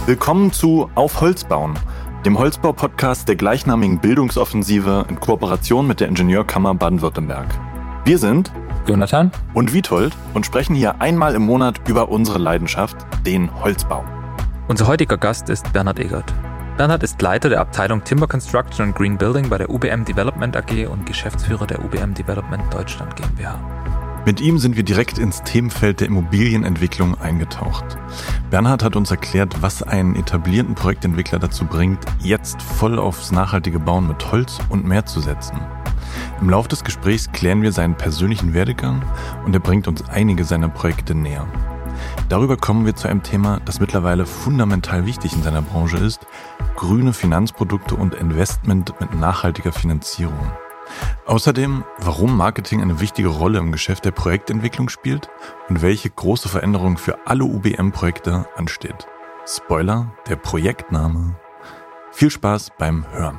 Willkommen zu Auf Holz bauen, dem Holzbau-Podcast der gleichnamigen Bildungsoffensive in Kooperation mit der Ingenieurkammer Baden-Württemberg. Wir sind Jonathan und Witold und sprechen hier einmal im Monat über unsere Leidenschaft, den Holzbau. Unser heutiger Gast ist Bernhard Egert. Bernhard ist Leiter der Abteilung Timber Construction und Green Building bei der UBM Development AG und Geschäftsführer der UBM Development Deutschland GmbH. Mit ihm sind wir direkt ins Themenfeld der Immobilienentwicklung eingetaucht. Bernhard hat uns erklärt, was einen etablierten Projektentwickler dazu bringt, jetzt voll aufs nachhaltige Bauen mit Holz und mehr zu setzen. Im Laufe des Gesprächs klären wir seinen persönlichen Werdegang und er bringt uns einige seiner Projekte näher. Darüber kommen wir zu einem Thema, das mittlerweile fundamental wichtig in seiner Branche ist: grüne Finanzprodukte und Investment mit nachhaltiger Finanzierung. Außerdem, warum Marketing eine wichtige Rolle im Geschäft der Projektentwicklung spielt und welche große Veränderung für alle UBM-Projekte ansteht. Spoiler, der Projektname. Viel Spaß beim Hören.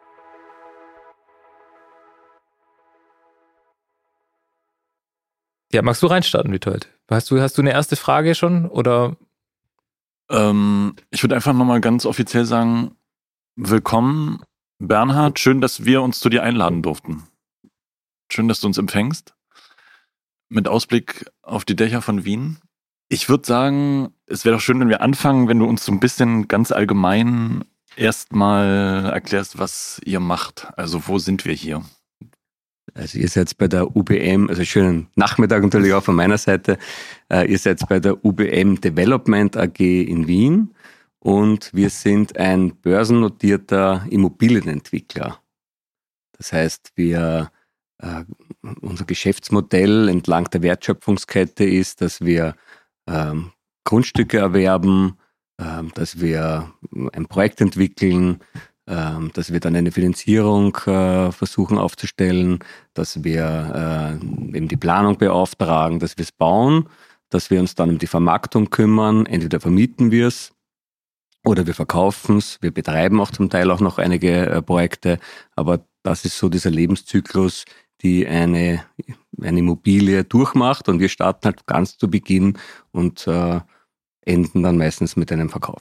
Ja, magst du reinstarten, Witold? Hast du eine erste Frage schon? Oder? Ich würde einfach nochmal ganz offiziell sagen, willkommen Bernhard, schön, dass wir uns zu dir einladen durften. Schön, dass du uns empfängst. Mit Ausblick auf die Dächer von Wien. Ich würde sagen, es wäre doch schön, wenn wir anfangen, wenn du uns so ein bisschen ganz allgemein erstmal erklärst, was ihr macht. Also wo sind wir hier? Also ihr seid bei der UBM, also schönen Nachmittag natürlich auch von meiner Seite. Ihr seid bei der UBM Development AG in Wien. Und wir sind ein börsennotierter Immobilienentwickler. Das heißt, unser Geschäftsmodell entlang der Wertschöpfungskette ist, dass wir Grundstücke erwerben, dass wir ein Projekt entwickeln, dass wir dann eine Finanzierung versuchen aufzustellen, dass wir eben die Planung beauftragen, dass wir es bauen, dass wir uns dann um die Vermarktung kümmern. Entweder vermieten wir es oder wir verkaufen es. Wir betreiben auch zum Teil auch noch einige Projekte. Aber das ist so dieser Lebenszyklus, die eine Immobilie durchmacht. Und wir starten halt ganz zu Beginn und enden dann meistens mit einem Verkauf.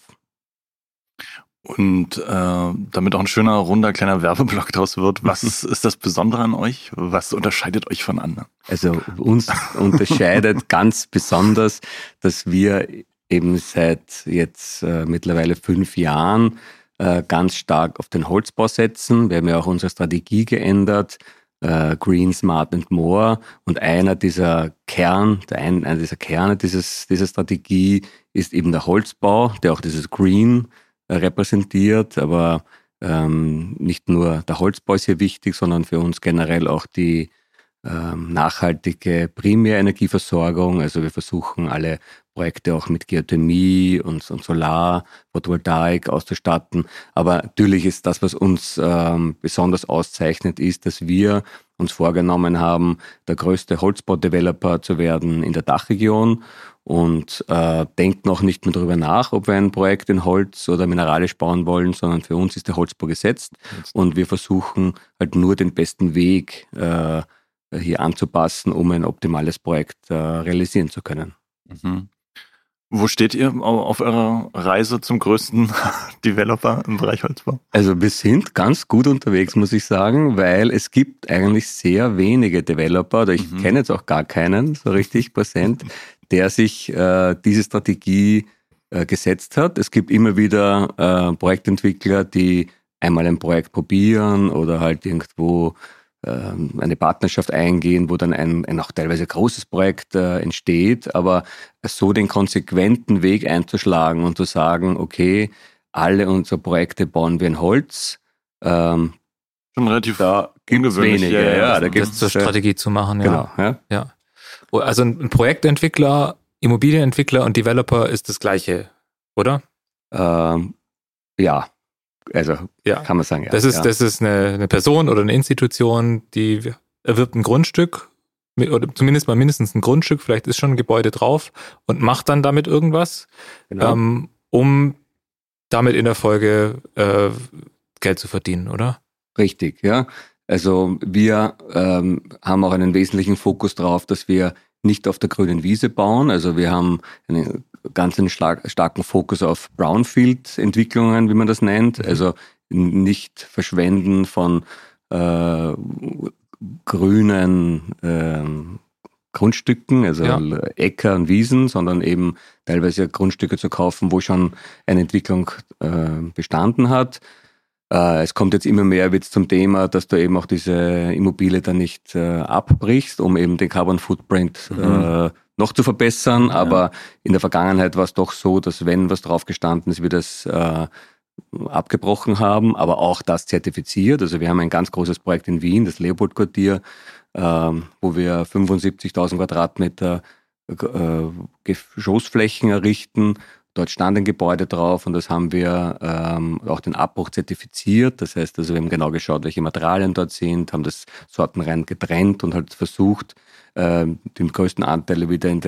Und damit auch ein schöner, runder, kleiner Werbeblock draus wird, was ist das Besondere an euch? Was unterscheidet euch von anderen? Also uns unterscheidet ganz besonders, dass wir eben seit jetzt mittlerweile 5 Jahren ganz stark auf den Holzbau setzen. Wir haben ja auch unsere Strategie geändert, Green, Smart and More. Und einer dieser Kerne dieser Strategie ist eben der Holzbau, der auch dieses Green repräsentiert. Aber nicht nur der Holzbau ist hier wichtig, sondern für uns generell auch die nachhaltige Primärenergieversorgung. Also wir versuchen alle Projekte auch mit Geothermie und Solar, Photovoltaik auszustatten. Aber natürlich ist das, was uns besonders auszeichnet, ist, dass wir uns vorgenommen haben, der größte Holzbau-Developer zu werden in der Dachregion und denken auch nicht mehr darüber nach, ob wir ein Projekt in Holz oder mineralisch bauen wollen, sondern für uns ist der Holzbau gesetzt und wir versuchen halt nur den besten Weg hier anzupassen, um ein optimales Projekt realisieren zu können. Mhm. Wo steht ihr auf eurer Reise zum größten Developer im Bereich Holzbau? Also wir sind ganz gut unterwegs, muss ich sagen, weil es gibt eigentlich sehr wenige Developer, oder ich kenne jetzt auch gar keinen so richtig präsent, der sich diese Strategie gesetzt hat. Es gibt immer wieder Projektentwickler, die einmal ein Projekt probieren oder halt irgendwo eine Partnerschaft eingehen, wo dann ein auch teilweise großes Projekt entsteht, aber so den konsequenten Weg einzuschlagen und zu sagen, okay, alle unsere Projekte bauen wir in Holz. Schon relativ ungewöhnlich. Da gibt es zur Strategie zu machen. Ja. Genau, ja. Also ein Projektentwickler, Immobilienentwickler und Developer ist das Gleiche, oder? Ja. Also kann man sagen, ja. Das ist eine Person oder eine Institution, die erwirbt ein Grundstück, oder zumindest mal mindestens ein Grundstück, vielleicht ist schon ein Gebäude drauf und macht dann damit irgendwas, um damit in der Folge Geld zu verdienen, oder? Richtig, ja. Also wir haben auch einen wesentlichen Fokus darauf, dass wir nicht auf der grünen Wiese bauen. Also wir haben einen ganz starken Fokus auf Brownfield-Entwicklungen, wie man das nennt. Also nicht Verschwenden von grünen Grundstücken, also Äcker und Wiesen, sondern eben teilweise Grundstücke zu kaufen, wo schon eine Entwicklung bestanden hat. Es kommt jetzt immer mehr zum Thema, dass du eben auch diese Immobilie dann nicht abbrichst, um eben den Carbon Footprint noch zu verbessern. Aber in der Vergangenheit war es doch so, dass wenn was drauf gestanden ist, wir das abgebrochen haben, aber auch das zertifiziert. Also wir haben ein ganz großes Projekt in Wien, das Leopold-Quartier, wo wir 75.000 Quadratmeter Geschossflächen errichten. Dort stand ein Gebäude drauf und das haben wir auch den Abbruch zertifiziert. Das heißt, also wir haben genau geschaut, welche Materialien dort sind, haben das sortenrein getrennt und halt versucht, den größten Anteil wieder in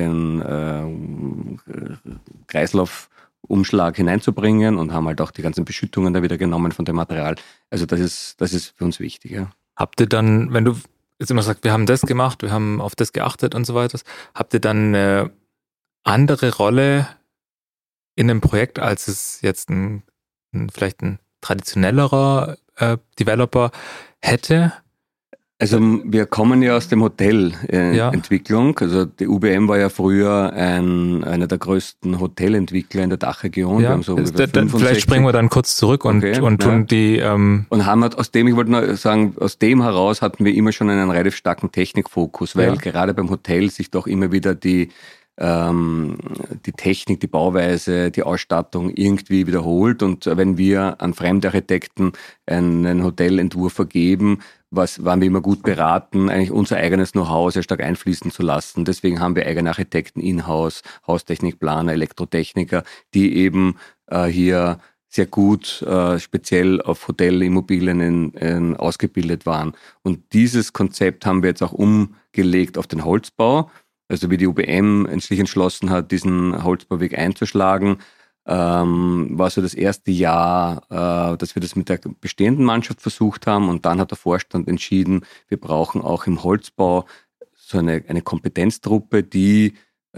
den Kreislaufumschlag hineinzubringen und haben halt auch die ganzen Beschüttungen da wieder genommen von dem Material. Also das ist für uns wichtig. Ja. Habt ihr dann, wenn du jetzt immer sagst, wir haben das gemacht, wir haben auf das geachtet und so weiter, habt ihr dann eine andere Rolle in einem Projekt, als es jetzt vielleicht ein traditionellerer Developer hätte? Also wir kommen ja aus dem Hotelentwicklung. Also die UBM war ja früher einer der größten Hotelentwickler in der Dachregion. Ja, wir haben so vielleicht springen wir dann kurz zurück und tun die... Und haben halt ich wollte nur sagen, aus dem heraus hatten wir immer schon einen relativ starken Technikfokus, weil gerade beim Hotel sich doch immer wieder die Technik, die Bauweise, die Ausstattung irgendwie wiederholt. Und wenn wir an fremde Architekten einen Hotelentwurf vergeben, waren wir immer gut beraten, eigentlich unser eigenes Know-how sehr stark einfließen zu lassen. Deswegen haben wir eigene Architekten in-house, Haustechnikplaner, Elektrotechniker, die eben hier sehr gut speziell auf Hotelimmobilien ausgebildet waren. Und dieses Konzept haben wir jetzt auch umgelegt auf den Holzbau. Also wie die UBM sich entschlossen hat, diesen Holzbauweg einzuschlagen, war so das erste Jahr, dass wir das mit der bestehenden Mannschaft versucht haben. Und dann hat der Vorstand entschieden, wir brauchen auch im Holzbau so eine Kompetenztruppe, die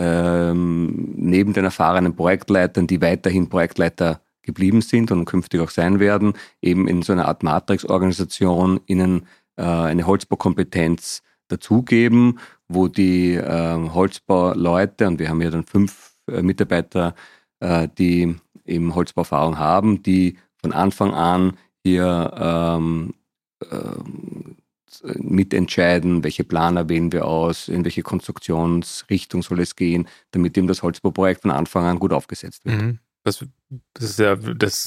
neben den erfahrenen Projektleitern, die weiterhin Projektleiter geblieben sind und künftig auch sein werden, eben in so einer Art Matrix-Organisation ihnen eine Holzbaukompetenz dazugeben, wo die Holzbauleute, und wir haben ja dann 5 Mitarbeiter, die eben Holzbauerfahrung haben, die von Anfang an hier mitentscheiden, welche Planer wählen wir aus, in welche Konstruktionsrichtung soll es gehen, damit eben das Holzbauprojekt von Anfang an gut aufgesetzt wird. Das ist ja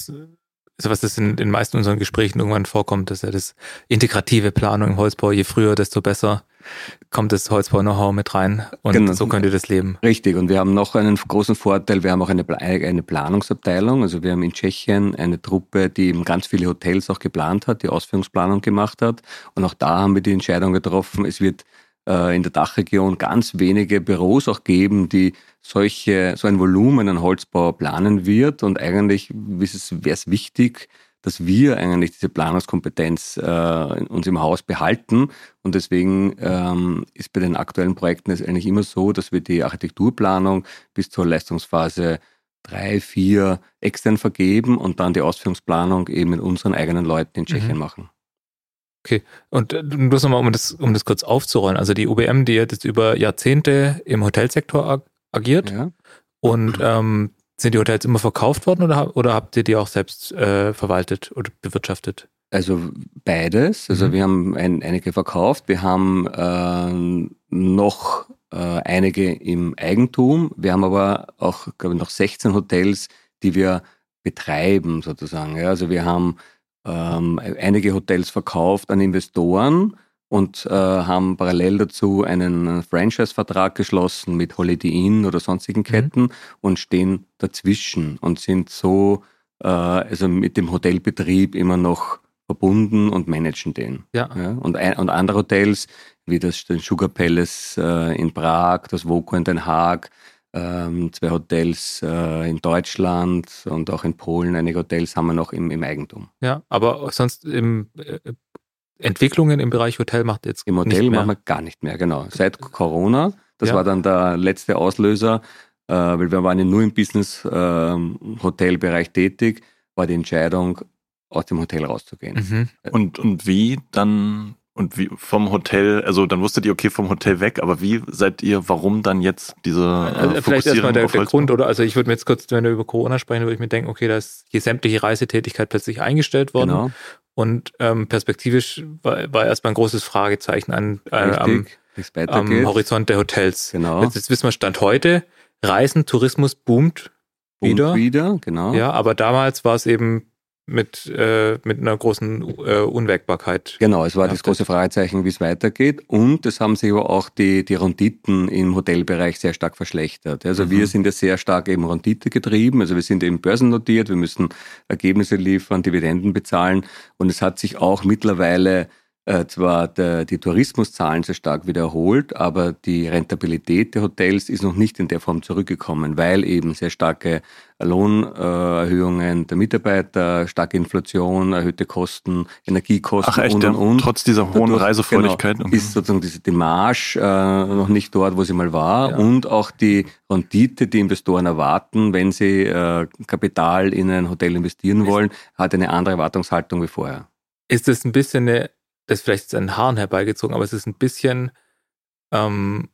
was das in den meisten unseren Gesprächen irgendwann vorkommt, dass ja das integrative Planung im Holzbau, je früher, desto besser kommt das Holzbau-Know-how mit rein und so könnt ihr das leben. Richtig, und wir haben noch einen großen Vorteil, wir haben auch eine Planungsabteilung, also wir haben in Tschechien eine Truppe, die eben ganz viele Hotels auch geplant hat, die Ausführungsplanung gemacht hat, und auch da haben wir die Entscheidung getroffen, es wird in der Dachregion ganz wenige Büros auch geben, die so ein Volumen an Holzbau planen wird, und eigentlich wäre es wichtig, dass wir eigentlich diese Planungskompetenz uns im Haus behalten, und deswegen ist bei den aktuellen Projekten es eigentlich immer so, dass wir die Architekturplanung bis zur Leistungsphase 3, 4 extern vergeben und dann die Ausführungsplanung eben mit unseren eigenen Leuten in Tschechien machen. Okay, und bloß nochmal, um das kurz aufzurollen, also die UBM, die hat jetzt über Jahrzehnte im Hotelsektor agiert, und sind die Hotels immer verkauft worden oder habt ihr die auch selbst verwaltet oder bewirtschaftet? Also beides, also wir haben einige verkauft, wir haben noch einige im Eigentum, wir haben aber auch, glaube ich, noch 16 Hotels, die wir betreiben sozusagen. Ja. Also wir haben einige Hotels verkauft an Investoren und haben parallel dazu einen Franchise-Vertrag geschlossen mit Holiday Inn oder sonstigen Ketten und stehen dazwischen und sind so also mit dem Hotelbetrieb immer noch verbunden und managen den. Ja. Und andere Hotels, wie den Sugar Palace in Prag, das Voco in Den Haag, 2 Hotels in Deutschland und auch in Polen, einige Hotels haben wir noch im Eigentum. Ja, aber sonst Entwicklungen im Bereich Hotel macht jetzt im Hotel nicht mehr. Machen wir gar nicht mehr, genau. Seit Corona, Das war dann der letzte Auslöser, weil wir waren ja nur im Business-Hotelbereich tätig, war die Entscheidung, aus dem Hotel rauszugehen. Und wie dann, und wie vom Hotel, also dann wusstet ihr, okay, vom Hotel weg, aber wie seid ihr, warum dann jetzt diese vielleicht erstmal der Grund, oder? Also ich würde mir jetzt kurz, wenn wir über Corona sprechen, würde ich mir denken, okay, da ist die sämtliche Reisetätigkeit plötzlich eingestellt worden. Genau. Und perspektivisch war erstmal ein großes Fragezeichen am Horizont der Hotels. Genau. Jetzt wissen wir, Stand heute, Reisen, Tourismus boomt wieder. Genau. Ja, aber damals war es eben mit einer großen Unwägbarkeit. Genau, es war das große Fragezeichen, wie es weitergeht. Und es haben sich aber auch die Renditen im Hotelbereich sehr stark verschlechtert. Also wir sind ja sehr stark eben Rendite getrieben. Also wir sind eben börsennotiert, wir müssen Ergebnisse liefern, Dividenden bezahlen. Und es hat sich auch mittlerweile zwar die Tourismuszahlen sehr stark wieder erholt, aber die Rentabilität der Hotels ist noch nicht in der Form zurückgekommen, weil eben sehr starke Lohnerhöhungen der Mitarbeiter, starke Inflation, erhöhte Kosten, Energiekosten und. Trotz dieser hohen Reisefreudigkeit. Genau, ist sozusagen die Marge noch nicht dort, wo sie mal war, und auch die Rendite, die Investoren erwarten, wenn sie Kapital in ein Hotel investieren wollen, hat eine andere Erwartungshaltung wie vorher. Ist das ein bisschen das ist vielleicht an den Haaren herbeigezogen, aber es ist ein bisschen eine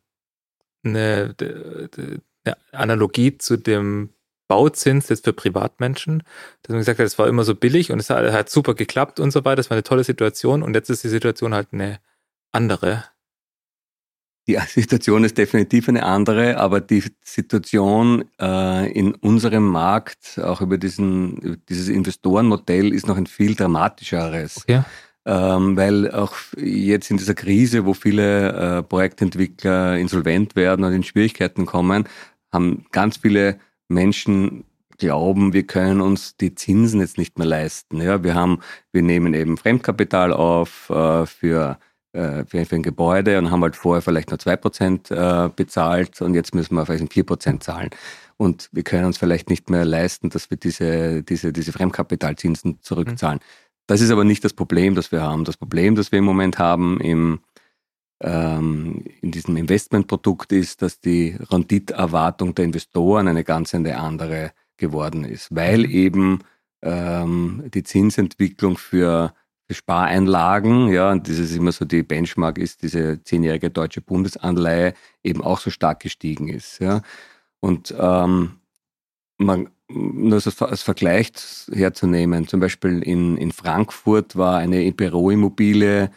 Analogie zu dem Bauzins jetzt für Privatmenschen, dass man gesagt hat, es war immer so billig und es hat super geklappt und so weiter, das war eine tolle Situation und jetzt ist die Situation halt eine andere. Die Situation ist definitiv eine andere, aber die Situation in unserem Markt, auch über dieses Investorenmodell, ist noch ein viel dramatischeres. Okay. Weil auch jetzt in dieser Krise, wo viele Projektentwickler insolvent werden und in Schwierigkeiten kommen, haben ganz viele Menschen glauben, wir können uns die Zinsen jetzt nicht mehr leisten. Ja, wir nehmen eben Fremdkapital auf für ein Gebäude und haben halt vorher vielleicht nur 2% bezahlt und jetzt müssen wir vielleicht 4% zahlen. Und wir können uns vielleicht nicht mehr leisten, dass wir diese Fremdkapitalzinsen zurückzahlen. Das ist aber nicht das Problem, das wir haben. Das Problem, das wir im Moment haben in diesem Investmentprodukt ist, dass die Renditeerwartung der Investoren eine ganz andere geworden ist, weil eben die Zinsentwicklung für Spareinlagen, ja, und das ist immer so die Benchmark ist, diese 10-jährige deutsche Bundesanleihe eben auch so stark gestiegen ist. Ja. Und nur so als Vergleich herzunehmen, zum Beispiel in Frankfurt war eine Büroimmobilie,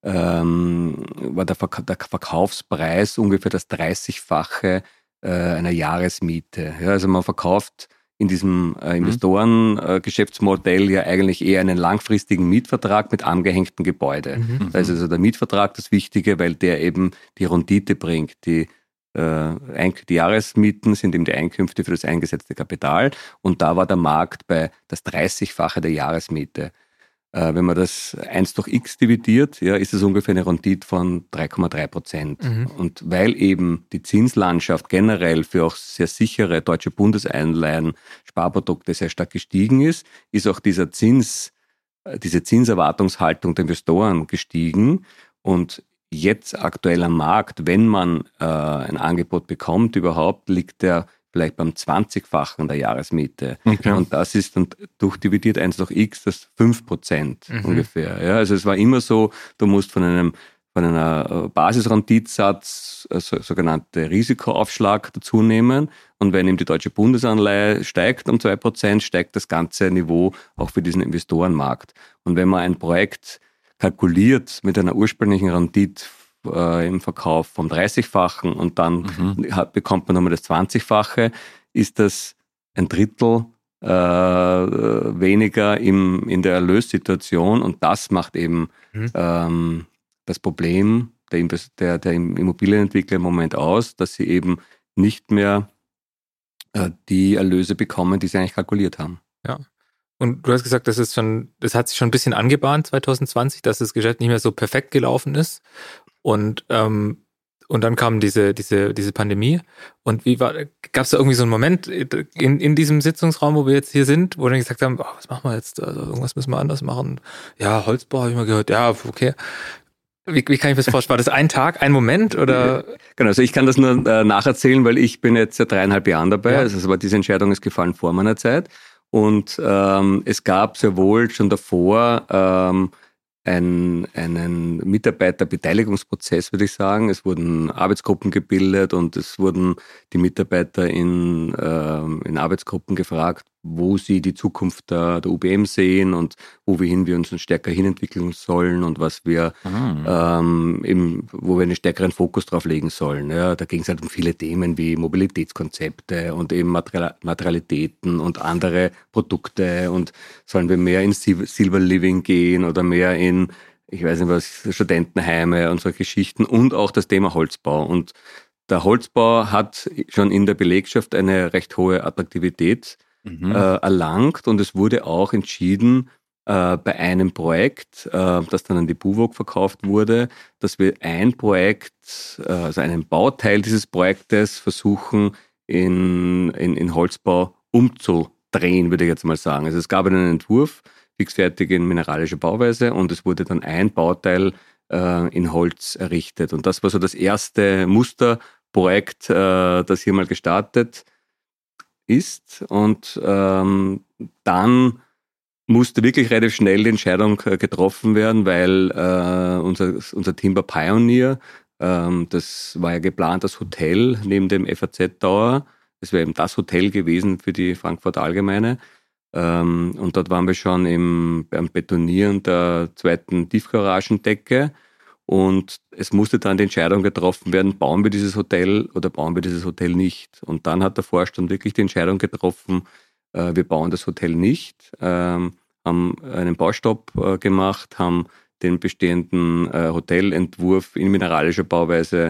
war der Verkaufspreis ungefähr das 30-fache einer Jahresmiete. Ja, also man verkauft in diesem Investorengeschäftsmodell ja eigentlich eher einen langfristigen Mietvertrag mit angehängtem Gebäude. Da ist also der Mietvertrag das Wichtige, weil der eben die Rendite bringt. Die Jahresmieten sind eben die Einkünfte für das eingesetzte Kapital und da war der Markt bei das 30-fache der Jahresmiete. Wenn man das 1 durch X dividiert, ja, ist es ungefähr eine Rendite von 3,3%. Und weil eben die Zinslandschaft generell für auch sehr sichere deutsche Bundesanleihen, Sparprodukte sehr stark gestiegen ist auch diese Zinserwartungshaltung der Investoren gestiegen und jetzt aktuell am Markt, wenn man ein Angebot bekommt überhaupt, liegt der vielleicht beim 20-fachen der Jahresmiete. Okay. Und das ist dann durchdividiert 1 durch X, das 5% ungefähr. Ja, also es war immer so, du musst von einer Basisrenditesatz sogenannte Risikoaufschlag dazu nehmen. Und wenn eben die deutsche Bundesanleihe steigt um 2%, steigt das ganze Niveau auch für diesen Investorenmarkt. Und wenn man ein Projekt kalkuliert mit einer ursprünglichen Rendite im Verkauf vom 30-fachen und dann bekommt man nochmal das 20-fache, ist das ein Drittel weniger in der Erlössituation und das macht eben das Problem der Immobilienentwickler im Moment aus, dass sie eben nicht mehr die Erlöse bekommen, die sie eigentlich kalkuliert haben. Ja. Und du hast gesagt, das hat sich schon ein bisschen angebahnt 2020, dass das Geschäft nicht mehr so perfekt gelaufen ist. Und dann kam diese Pandemie. Und gab es da irgendwie so einen Moment in diesem Sitzungsraum, wo wir jetzt hier sind, wo wir dann gesagt haben, was machen wir jetzt? Also irgendwas müssen wir anders machen. Ja, Holzbau habe ich mal gehört. Ja, okay. Wie kann ich mir das vorstellen? War das ein Tag, ein Moment oder? Genau, also ich kann das nur nacherzählen, weil ich bin jetzt seit 3,5 Jahren dabei. Ja. Also aber diese Entscheidung ist gefallen vor meiner Zeit. Und es gab sehr wohl schon davor einen Mitarbeiterbeteiligungsprozess, würde ich sagen. Es wurden Arbeitsgruppen gebildet und es wurden die Mitarbeiter in Arbeitsgruppen gefragt, wo sie die Zukunft der UBM sehen und wohin wir uns stärker hinentwickeln sollen und was wir wo wir einen stärkeren Fokus drauf legen sollen. Ja, da ging es halt um viele Themen wie Mobilitätskonzepte und eben Materialitäten und andere Produkte und sollen wir mehr in Silver Living gehen oder mehr in, ich weiß nicht was, Studentenheime und solche Geschichten und auch das Thema Holzbau. Und der Holzbau hat schon in der Belegschaft eine recht hohe Attraktivität erlangt und es wurde auch entschieden, bei einem Projekt, das dann an die BUWOG verkauft wurde, dass wir ein Projekt, also einen Bauteil dieses Projektes versuchen in Holzbau umzudrehen, würde ich jetzt mal sagen. Also es gab einen Entwurf, fixfertig in mineralischer Bauweise und es wurde dann ein Bauteil in Holz errichtet. Und das war so das erste Musterprojekt, das hier mal gestartet ist. Und dann musste wirklich relativ schnell die Entscheidung getroffen werden, weil unser Timber Pioneer, das war ja geplant als Hotel neben dem FAZ Tower. Das wäre eben das Hotel gewesen für die Frankfurter Allgemeine. Und dort waren wir schon beim Betonieren der zweiten Tiefgaragendecke. Und es musste dann die Entscheidung getroffen werden, bauen wir dieses Hotel oder bauen wir dieses Hotel nicht. Und dann hat der Vorstand wirklich die Entscheidung getroffen, wir bauen das Hotel nicht, haben einen Baustopp gemacht, haben den bestehenden Hotelentwurf in mineralischer Bauweise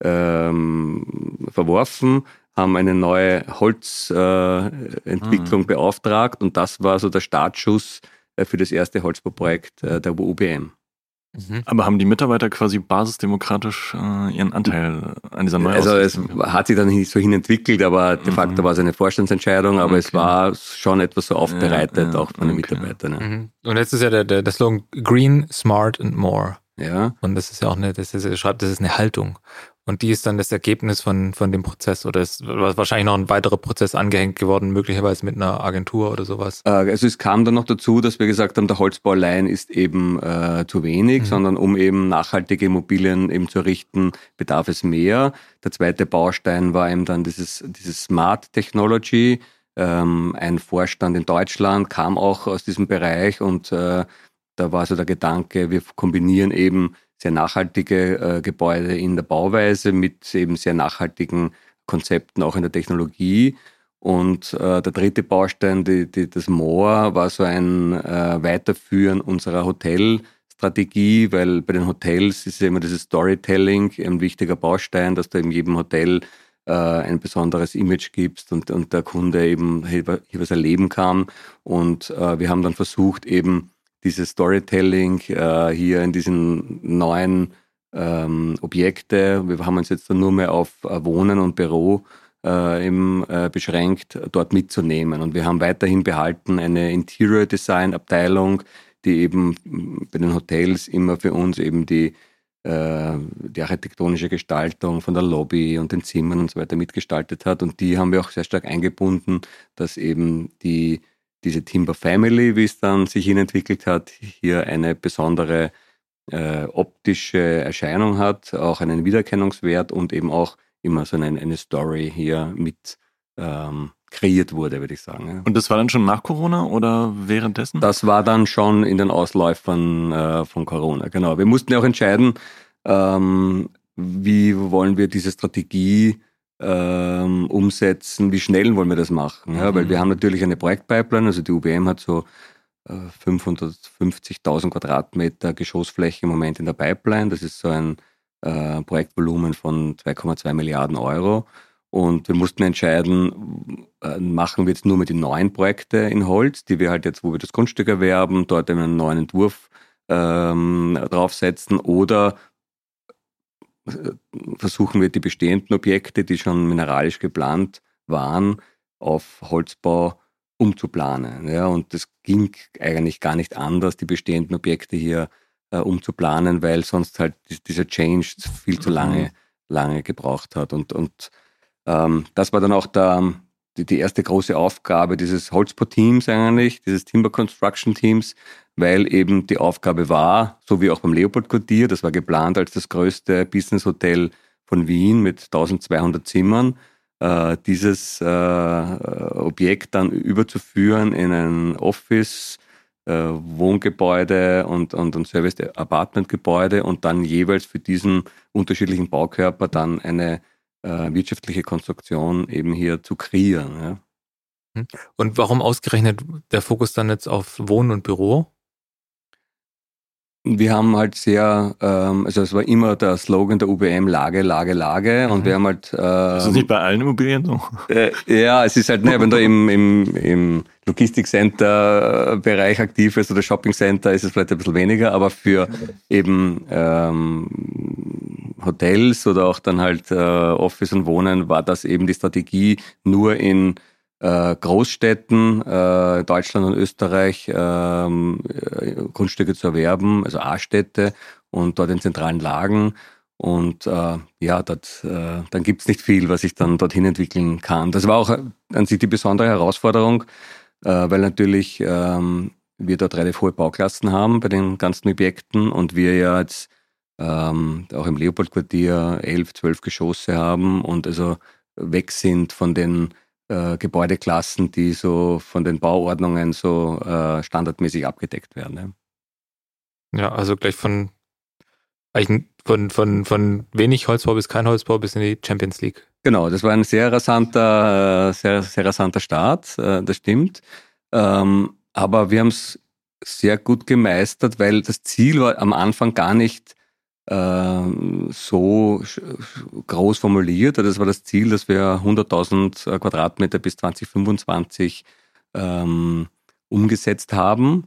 verworfen, haben eine neue Holzentwicklung beauftragt und das war so der Startschuss für das erste Holzbauprojekt der UBM. Aber haben die Mitarbeiter quasi basisdemokratisch ihren Anteil an dieser Neuausrichtung? Also es hat sich dann nicht so hinentwickelt, aber de facto war es eine Vorstandsentscheidung, aber es war schon etwas so aufbereitet, auch von den Mitarbeitern. Ja. Und jetzt ist ja der Slogan Green, Smart and More. Ja. Und das ist ja auch das ist eine Haltung. Und die ist dann das Ergebnis von dem Prozess oder ist wahrscheinlich noch ein weiterer Prozess angehängt geworden, möglicherweise mit einer Agentur oder sowas? Also es kam dann noch dazu, dass wir gesagt haben, der Holzbau allein ist eben zu wenig, sondern um eben nachhaltige Immobilien eben zu errichten, bedarf es mehr. Der zweite Baustein war eben dann dieses Smart Technology. Ein Vorstand in Deutschland kam auch aus diesem Bereich und da war so der Gedanke, wir kombinieren eben sehr nachhaltige Gebäude in der Bauweise mit eben sehr nachhaltigen Konzepten auch in der Technologie. Und der dritte Baustein, das More, war so ein Weiterführen unserer Hotelstrategie, weil bei den Hotels ist ja immer dieses Storytelling ein wichtiger Baustein, dass du in jedem Hotel ein besonderes Image gibst und der Kunde eben hier was erleben kann. Und wir haben dann versucht, eben dieses Storytelling hier in diesen neuen Objekte, wir haben uns jetzt dann nur mehr auf Wohnen und Büro beschränkt, dort mitzunehmen. Und wir haben weiterhin behalten eine Interior Design Abteilung, die eben bei den Hotels immer für uns eben die architektonische Gestaltung von der Lobby und den Zimmern und so weiter mitgestaltet hat. Und die haben wir auch sehr stark eingebunden, dass eben diese Timber Family, wie es dann sich entwickelt hat, hier eine besondere optische Erscheinung hat, auch einen Wiedererkennungswert und eben auch immer so eine Story hier mit kreiert wurde, würde ich sagen. Ja. Und das war dann schon nach Corona oder währenddessen? Das war dann schon in den Ausläufern von Corona, genau. Wir mussten ja auch entscheiden, wie wollen wir diese Strategie umsetzen, wie schnell wollen wir das machen. Ja? Weil wir haben natürlich eine Projektpipeline, also die UBM hat so 550.000 Quadratmeter Geschossfläche im Moment in der Pipeline. Das ist so ein Projektvolumen von 2,2 Milliarden Euro. Und wir mussten entscheiden, machen wir jetzt nur mit den neuen Projekte in Holz, die wir halt jetzt, wo wir das Grundstück erwerben, dort einen neuen Entwurf draufsetzen oder versuchen wir die bestehenden Objekte, die schon mineralisch geplant waren, auf Holzbau umzuplanen. Ja, und das ging eigentlich gar nicht anders, die bestehenden Objekte hier um zu planen, weil sonst halt dieser Change viel zu lange gebraucht hat. Und das war dann auch die erste große Aufgabe dieses Holzbau-Teams eigentlich, dieses Timber Construction Teams, weil eben die Aufgabe war, so wie auch beim Leopold-Quartier, das war geplant als das größte Business-Hotel von Wien mit 1200 Zimmern, dieses Objekt dann überzuführen in ein Office, Wohngebäude und Service-Apartment-Gebäude und dann jeweils für diesen unterschiedlichen Baukörper dann eine wirtschaftliche Konstruktion eben hier zu kreieren. Ja. Und warum ausgerechnet der Fokus dann jetzt auf Wohnen und Büro? Wir haben halt also es war immer der Slogan der UBM, Lage, Lage, Lage. Und wir haben halt... das ist nicht bei allen Immobilien so? Ja, es ist halt, wenn du im Logistikcenter-Bereich aktiv bist oder Shoppingcenter, ist es vielleicht ein bisschen weniger, aber für eben Hotels oder auch dann halt Office und Wohnen war das eben die Strategie, nur in Großstädten, Deutschland und Österreich, Grundstücke zu erwerben, also A-Städte und dort in zentralen Lagen. Und dann gibt es nicht viel, was ich dann dorthin entwickeln kann. Das war auch an sich die besondere Herausforderung, weil natürlich wir dort relativ hohe Bauklassen haben bei den ganzen Objekten und wir ja jetzt auch im Leopold-Quartier 11, 12 Geschosse haben und also weg sind von den Gebäudeklassen, die so von den Bauordnungen so standardmäßig abgedeckt werden. Ja, also gleich von wenig Holzbau bis kein Holzbau bis in die Champions League. Genau, das war ein sehr rasanter Start, das stimmt. Aber wir haben es sehr gut gemeistert, weil das Ziel war am Anfang gar nicht so groß formuliert. Das war das Ziel, dass wir 100.000 Quadratmeter bis 2025 umgesetzt haben.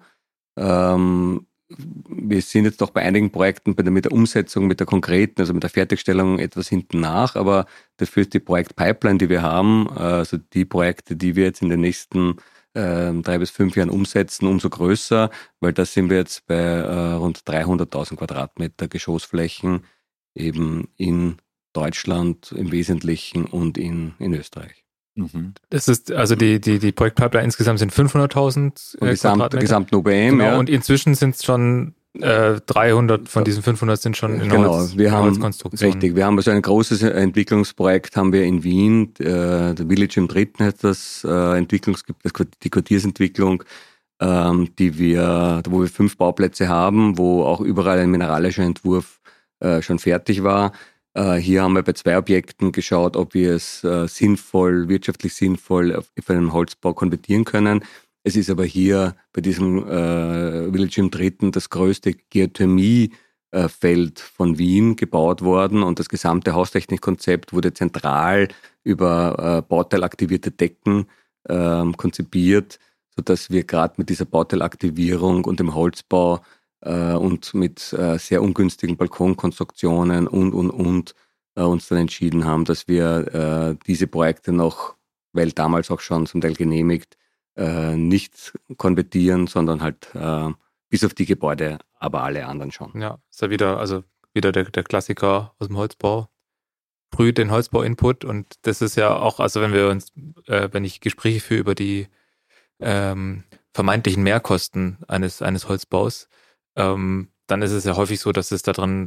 Wir sind jetzt doch bei einigen Projekten mit der Umsetzung, mit der konkreten, also mit der Fertigstellung etwas hinten nach, aber dafür ist die Projektpipeline, die wir haben, also die Projekte, die wir jetzt in den nächsten 3 bis 5 Jahren umsetzen, umso größer, weil da sind wir jetzt bei rund 300.000 Quadratmeter Geschossflächen eben in Deutschland im Wesentlichen und in Österreich. Mhm. Das ist, also die Projektpipeline insgesamt sind 500.000 Quadratmeter. Gesamten UBM, genau, ja. Und inzwischen sind es schon 300 von diesen 500 sind schon in Holzkonstruktion. Richtig, wir haben also ein großes Entwicklungsprojekt haben wir in Wien, der Village im Dritten heißt das, die Quartiersentwicklung, wo wir 5 Bauplätze haben, wo auch überall ein mineralischer Entwurf schon fertig war. Hier haben wir bei 2 Objekten geschaut, ob wir es wirtschaftlich sinnvoll für einen Holzbau konvertieren können. Es ist aber hier bei diesem Village im Dritten das größte Geothermiefeld von Wien gebaut worden und das gesamte Haustechnikkonzept wurde zentral über bauteilaktivierte Decken konzipiert, sodass wir gerade mit dieser Bauteilaktivierung und dem Holzbau und mit sehr ungünstigen Balkonkonstruktionen und uns dann entschieden haben, dass wir diese Projekte noch, weil damals auch schon zum Teil genehmigt, nicht konvertieren, sondern halt bis auf die Gebäude, aber alle anderen schon. Ja, ist ja wieder der Klassiker aus dem Holzbau. Früh den Holzbau-Input und das ist ja auch, also wenn ich Gespräche führe über die vermeintlichen Mehrkosten eines Holzbaus, dann ist es ja häufig so, dass es da dran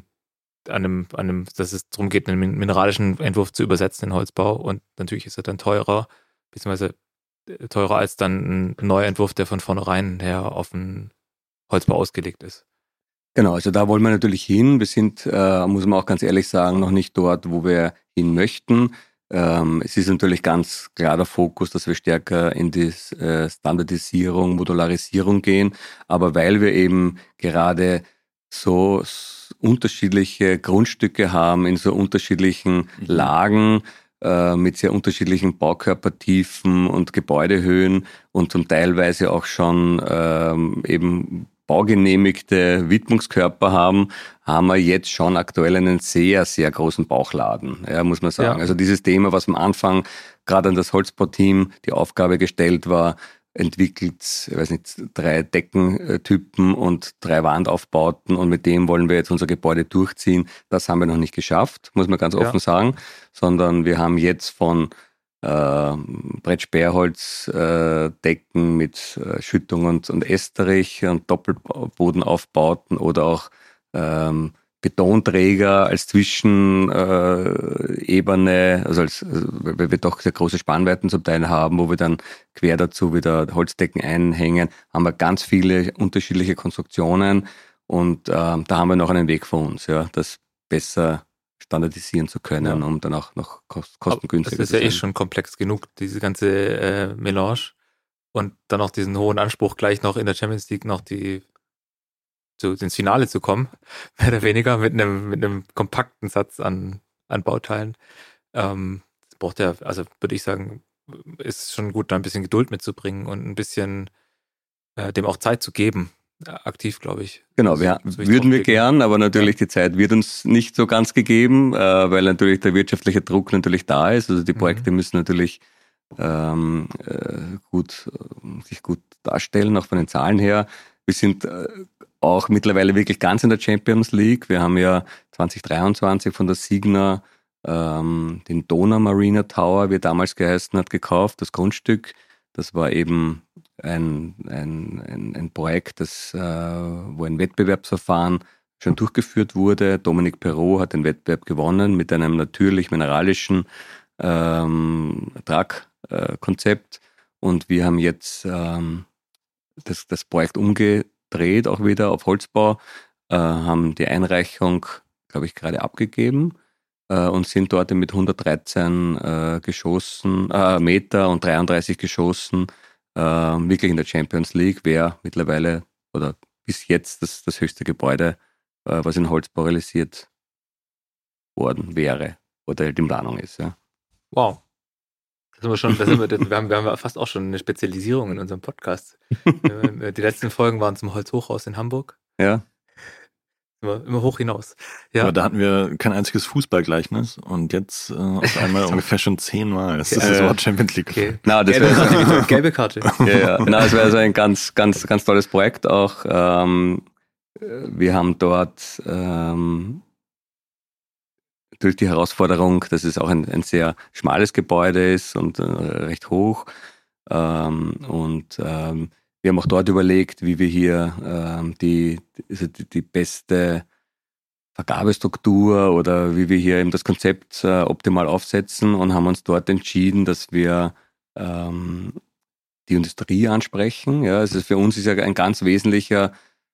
dass es darum geht, einen mineralischen Entwurf zu übersetzen in Holzbau und natürlich ist er dann teurer, beziehungsweise teurer als dann ein neuer Entwurf, der von vornherein her auf einen Holzbau ausgelegt ist. Genau, also da wollen wir natürlich hin. Wir sind, muss man auch ganz ehrlich sagen, noch nicht dort, wo wir hin möchten. Es ist natürlich ganz klar der Fokus, dass wir stärker in die Standardisierung, Modularisierung gehen. Aber weil wir eben gerade so unterschiedliche Grundstücke haben in so unterschiedlichen Lagen, mit sehr unterschiedlichen Baukörpertiefen und Gebäudehöhen und zum Teilweise auch schon eben baugenehmigte Widmungskörper haben wir jetzt schon aktuell einen sehr, sehr großen Bauchladen, ja, muss man sagen. Ja. Also dieses Thema, was am Anfang gerade an das Holzbauteam die Aufgabe gestellt war, entwickelt, ich weiß nicht, 3 Deckentypen und 3 Wandaufbauten und mit dem wollen wir jetzt unser Gebäude durchziehen. Das haben wir noch nicht geschafft, muss man ganz offen sagen, sondern wir haben jetzt von Brettsperrholz-Decken mit Schüttung und Esterich und Doppelbodenaufbauten oder auch Betonträger als Zwischenebene, weil wir doch sehr große Spannweiten zum Teil haben, wo wir dann quer dazu wieder Holzdecken einhängen, haben wir ganz viele unterschiedliche Konstruktionen und da haben wir noch einen Weg vor uns, ja, das besser standardisieren zu können, um dann auch noch kostengünstiger zu sein. Das ist ja eh schon komplex genug, diese ganze Melange und dann auch diesen hohen Anspruch, gleich noch in der Champions League noch ins Finale zu kommen, mehr oder weniger mit einem kompakten Satz an Bauteilen. Das braucht ja, also würde ich sagen, ist schon gut, da ein bisschen Geduld mitzubringen und ein bisschen dem auch Zeit zu geben. Aktiv, glaube ich. Genau, würden wir gern, aber natürlich die Zeit wird uns nicht so ganz gegeben, weil natürlich der wirtschaftliche Druck natürlich da ist. Also die Projekte müssen natürlich sich gut darstellen, auch von den Zahlen her. Wir sind auch mittlerweile wirklich ganz in der Champions League. Wir haben ja 2023 von der Signa den Donau Marina Tower, wie er damals geheißen hat, gekauft, das Grundstück. Das war eben ein Projekt, wo ein Wettbewerbsverfahren schon durchgeführt wurde. Dominique Perrault hat den Wettbewerb gewonnen mit einem natürlich mineralischen Tragkonzept. Und wir haben jetzt das Projekt umgedreht, auch wieder auf Holzbau, haben die Einreichung, glaube ich, gerade abgegeben und sind dort mit 113 Meter und 33 Geschossen wirklich in der Champions League, wäre mittlerweile oder bis jetzt das höchste Gebäude, was in Holzbau realisiert worden wäre oder halt in Planung ist. Ja. Wow. Wir haben fast auch schon eine Spezialisierung in unserem Podcast. Die letzten Folgen waren zum Holzhochhaus in Hamburg. Ja. Immer hoch hinaus. Ja. Aber da hatten wir kein einziges Fußballgleichnis und jetzt auf einmal ungefähr schon 10-mal. Das ist das Wort Champions League. Okay. Gelbe Karte. Ja. Es wäre so ein ganz, ganz, ganz tolles Projekt auch. Wir haben dort durch die Herausforderung, dass es auch ein sehr schmales Gebäude ist und recht hoch. Wir haben auch dort überlegt, wie wir hier die beste Vergabestruktur oder wie wir hier eben das Konzept optimal aufsetzen und haben uns dort entschieden, dass wir die Industrie ansprechen. Ja, also für uns ist ja eine ganz wesentliche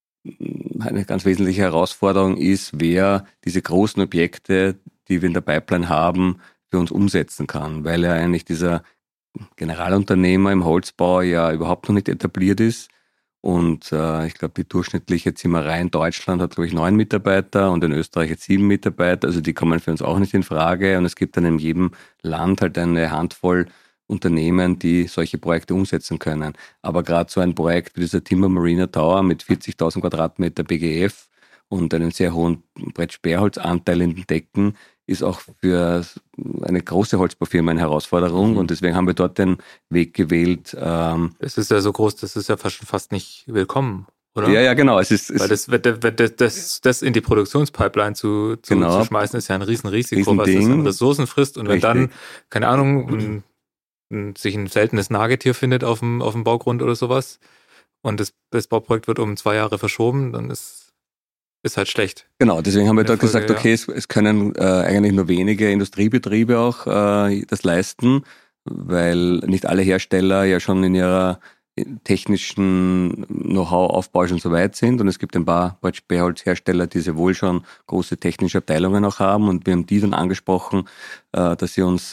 Herausforderung ist, wer diese großen Objekte, die wir in der Pipeline haben, für uns umsetzen kann, weil ja eigentlich dieser Generalunternehmer im Holzbau ja überhaupt noch nicht etabliert ist. Und ich glaube, die durchschnittliche Zimmerei in Deutschland hat, glaube ich, 9 Mitarbeiter und in Österreich jetzt 7 Mitarbeiter. Also die kommen für uns auch nicht in Frage. Und es gibt dann in jedem Land halt eine Handvoll Unternehmen, die solche Projekte umsetzen können. Aber gerade so ein Projekt wie dieser Timber Marina Tower mit 40.000 Quadratmeter BGF und einem sehr hohen Brettsperrholzanteil in den Decken ist auch für eine große Holzbaufirma eine Herausforderung und deswegen haben wir dort den Weg gewählt. Es ist ja so groß, das ist ja fast nicht willkommen, oder? Ja, genau. Weil das in die Produktionspipeline zu schmeißen, ist ja ein Riesenrisiko, was das an Ressourcen frisst. Und wenn dann, keine Ahnung, sich ein seltenes Nagetier findet auf dem Baugrund oder sowas und das Bauprojekt wird um 2 Jahre verschoben, dann ist halt schlecht. Genau, deswegen haben wir dort gesagt, okay, es können eigentlich nur wenige Industriebetriebe auch das leisten, weil nicht alle Hersteller ja schon in ihrer technischen Know-how-Aufbau schon so weit sind und es gibt ein paar Brettsperrholzhersteller, die sehr wohl schon große technische Abteilungen auch haben und wir haben die dann angesprochen, dass sie uns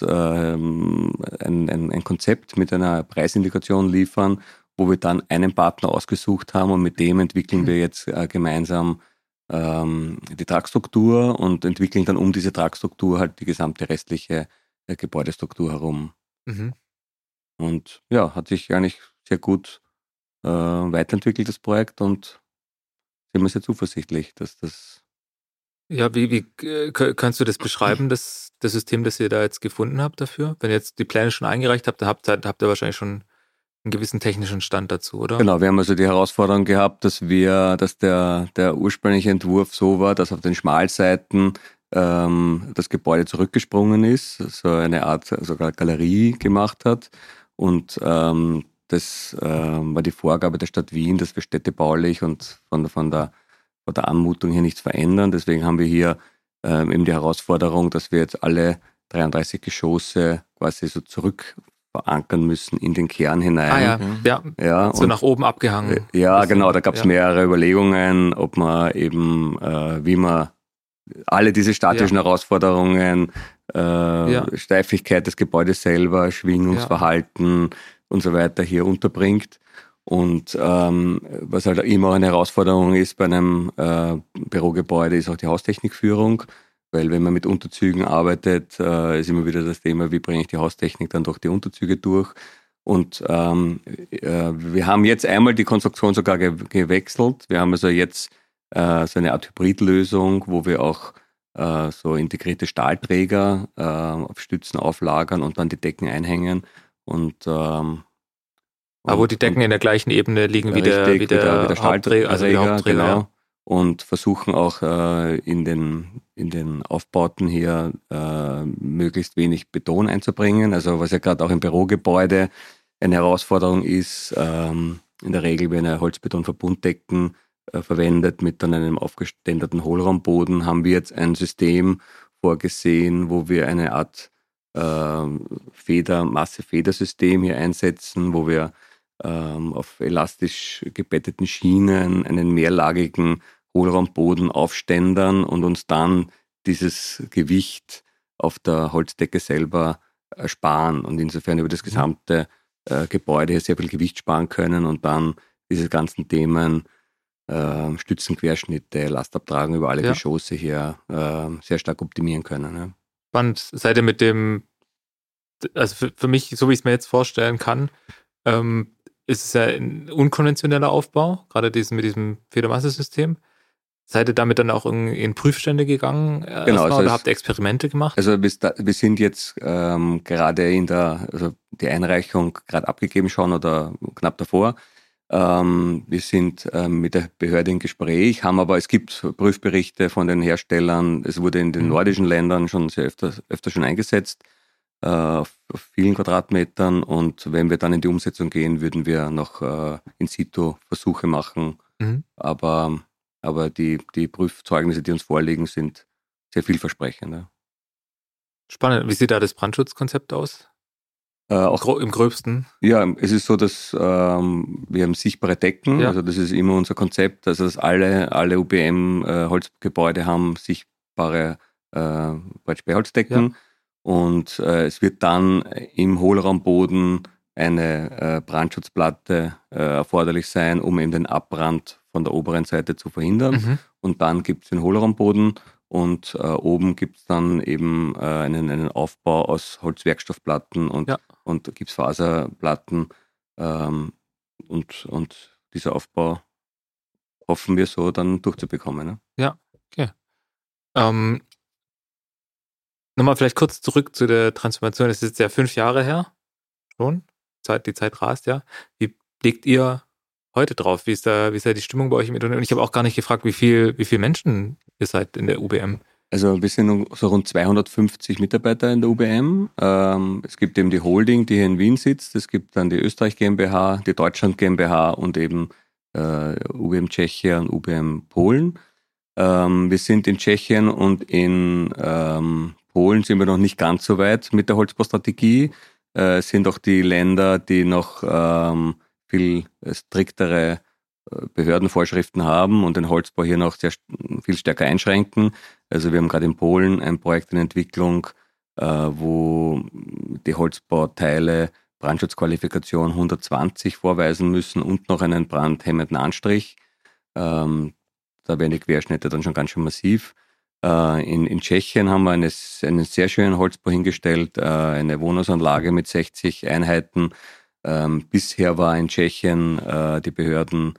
ein Konzept mit einer Preisindikation liefern, wo wir dann einen Partner ausgesucht haben und mit dem entwickeln wir jetzt gemeinsam die Tragstruktur und entwickeln dann um diese Tragstruktur halt die gesamte restliche Gebäudestruktur herum. Mhm. Und ja, hat sich eigentlich sehr gut weiterentwickelt, das Projekt, und sind wir sehr zuversichtlich, dass das... Ja, wie kannst du das beschreiben, das System, das ihr da jetzt gefunden habt dafür? Wenn ihr jetzt die Pläne schon eingereicht habt, dann habt ihr wahrscheinlich schon einen gewissen technischen Stand dazu, oder? Genau, wir haben also die Herausforderung gehabt, dass der ursprüngliche Entwurf so war, dass auf den Schmalseiten das Gebäude zurückgesprungen ist, so eine Art sogar Galerie gemacht hat. Und das war die Vorgabe der Stadt Wien, dass wir städtebaulich und von der Anmutung hier nichts verändern. Deswegen haben wir hier eben die Herausforderung, dass wir jetzt alle 33 Geschosse quasi so zurück verankern müssen in den Kern hinein. Ja, so nach oben abgehangen. Ja, genau, da gab es mehrere Überlegungen, ob man eben, wie man alle diese statischen Herausforderungen, Steifigkeit des Gebäudes selber, Schwingungsverhalten und so weiter hier unterbringt. Und was halt immer eine Herausforderung ist bei einem Bürogebäude, ist auch die Haustechnikführung. Weil wenn man mit Unterzügen arbeitet, ist immer wieder das Thema, wie bringe ich die Haustechnik dann durch die Unterzüge durch. Und wir haben jetzt einmal die Konstruktion sogar gewechselt. Wir haben also jetzt so eine Art Hybridlösung, wo wir auch so integrierte Stahlträger auf Stützen auflagern und dann die Decken einhängen. Aber wo die Decken in der gleichen Ebene liegen wie der Stahlträger, also die Hauptträger. Genau. Und versuchen auch in den Aufbauten hier möglichst wenig Beton einzubringen. Also was ja gerade auch im Bürogebäude eine Herausforderung ist, in der Regel wenn eine Holzbetonverbunddecken verwendet mit dann einem aufgeständerten Hohlraumboden, haben wir jetzt ein System vorgesehen, wo wir eine Art Masse-Federsystem hier einsetzen, wo wir auf elastisch gebetteten Schienen einen mehrlagigen Hohlraumboden aufständern und uns dann dieses Gewicht auf der Holzdecke selber sparen und insofern über das gesamte Gebäude hier sehr viel Gewicht sparen können und dann diese ganzen Themen Stützenquerschnitte, Lastabtragung über alle Geschosse hier sehr stark optimieren können. Ja. Spannend. Seid ihr mit dem, also für mich, so wie ich es mir jetzt vorstellen kann, ist es ja ein unkonventioneller Aufbau, gerade mit diesem Federmasse-System. Seid ihr damit dann auch in Prüfstände gegangen? Genau. Oder habt ihr Experimente gemacht? Also wir sind jetzt gerade also die Einreichung gerade abgegeben schon oder knapp davor. Wir sind mit der Behörde in Gespräch, es gibt Prüfberichte von den Herstellern. Es wurde in den nordischen Ländern schon sehr öfter schon eingesetzt, auf vielen Quadratmetern. Und wenn wir dann in die Umsetzung gehen, würden wir noch in situ Versuche machen. Aber die Prüfzeugnisse, die uns vorliegen, sind sehr vielversprechend. Ja. Spannend. Wie sieht da das Brandschutzkonzept aus? Im Gröbsten? Ja, es ist so, dass wir haben sichtbare Decken. Ja. Also das ist immer unser Konzept. Also dass alle UBM-Holzgebäude haben sichtbare Beholzdecken. Ja. Und es wird dann im Hohlraumboden eine Brandschutzplatte erforderlich sein, um eben den Abbrand von der oberen Seite zu verhindern. Und dann gibt es den Hohlraumboden und oben gibt es dann eben einen Aufbau aus Holzwerkstoffplatten und Gipsfaserplatten. Und dieser Aufbau hoffen wir so dann durchzubekommen. Ne? Ja, okay. Nochmal vielleicht kurz zurück zu der Transformation. Es ist jetzt ja 5 Jahre her schon. Die Zeit rast ja. Wie blickt ihr heute drauf? Wie ist da die Stimmung bei euch im Unternehmen? Und ich habe auch gar nicht gefragt, wie viel Menschen ihr seid in der UBM. Also wir sind so rund 250 Mitarbeiter in der UBM. Es gibt eben die Holding, die hier in Wien sitzt. Es gibt dann die Österreich GmbH, die Deutschland GmbH und eben UBM Tschechien und UBM Polen. Wir sind in Tschechien und in Polen sind wir noch nicht ganz so weit mit der Holzbaustrategie. Es sind auch die Länder, die noch viel striktere Behördenvorschriften haben und den Holzbau hier noch viel stärker einschränken. Also wir haben gerade in Polen ein Projekt in Entwicklung, wo die Holzbauteile Brandschutzqualifikation 120 vorweisen müssen und noch einen brandhemmenden Anstrich. Da werden die Querschnitte dann schon ganz schön massiv. In Tschechien haben wir einen sehr schönen Holzbau hingestellt, eine Wohnhausanlage mit 60 Einheiten. Bisher war in Tschechien die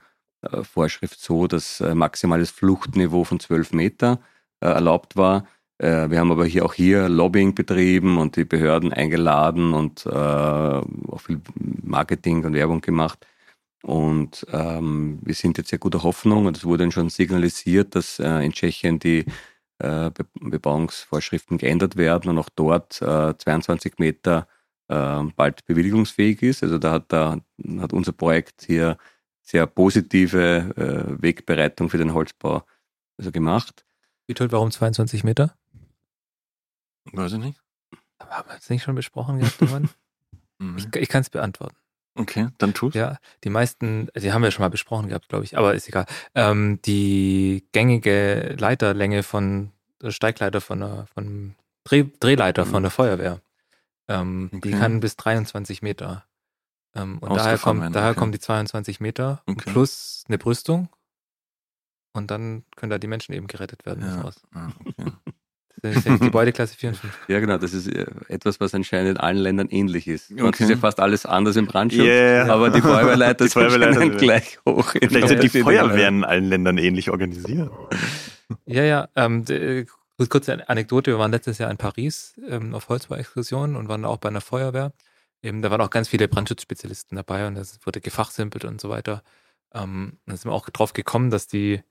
Behördenvorschrift so, dass maximales Fluchtniveau von 12 Meter erlaubt war. Wir haben aber auch hier Lobbying betrieben und die Behörden eingeladen und auch viel Marketing und Werbung gemacht. Und wir sind jetzt sehr guter Hoffnung und es wurde dann schon signalisiert, dass in Tschechien die Bebauungsvorschriften geändert werden und auch dort 22 Meter bald bewilligungsfähig ist. Also da hat unser Projekt hier sehr positive Wegbereitung für den Holzbau gemacht. Wie toll, warum 22 Meter? Weiß ich nicht. Haben wir das nicht schon besprochen gehabt, Mann? Ich kann es beantworten. Okay, dann tu's. Ja, die meisten, die haben wir schon mal besprochen gehabt, glaube ich, aber ist egal. Die gängige Leiterlänge von Steigleiter von Drehleiter von der Feuerwehr, die kann bis 23 Meter. Und daher kommen die 22 Meter plus eine Brüstung und dann können da die Menschen eben gerettet werden. Ja, okay. Das ist die Gebäudeklasse 54. Ja, genau, das ist etwas, was anscheinend in allen Ländern ähnlich ist. Okay. Das ist ja fast alles anders im Brandschutz, aber die Feuerwehrleiter sind gleich hoch. Vielleicht sind die Feuerwehren in allen Ländern ähnlich organisiert. Ja, kurze Anekdote, wir waren letztes Jahr in Paris auf Holzbau-Exkursionen und waren auch bei einer Feuerwehr. Da waren auch ganz viele Brandschutzspezialisten dabei und das wurde gefachsimpelt und so weiter. Dann sind wir auch drauf gekommen, dass die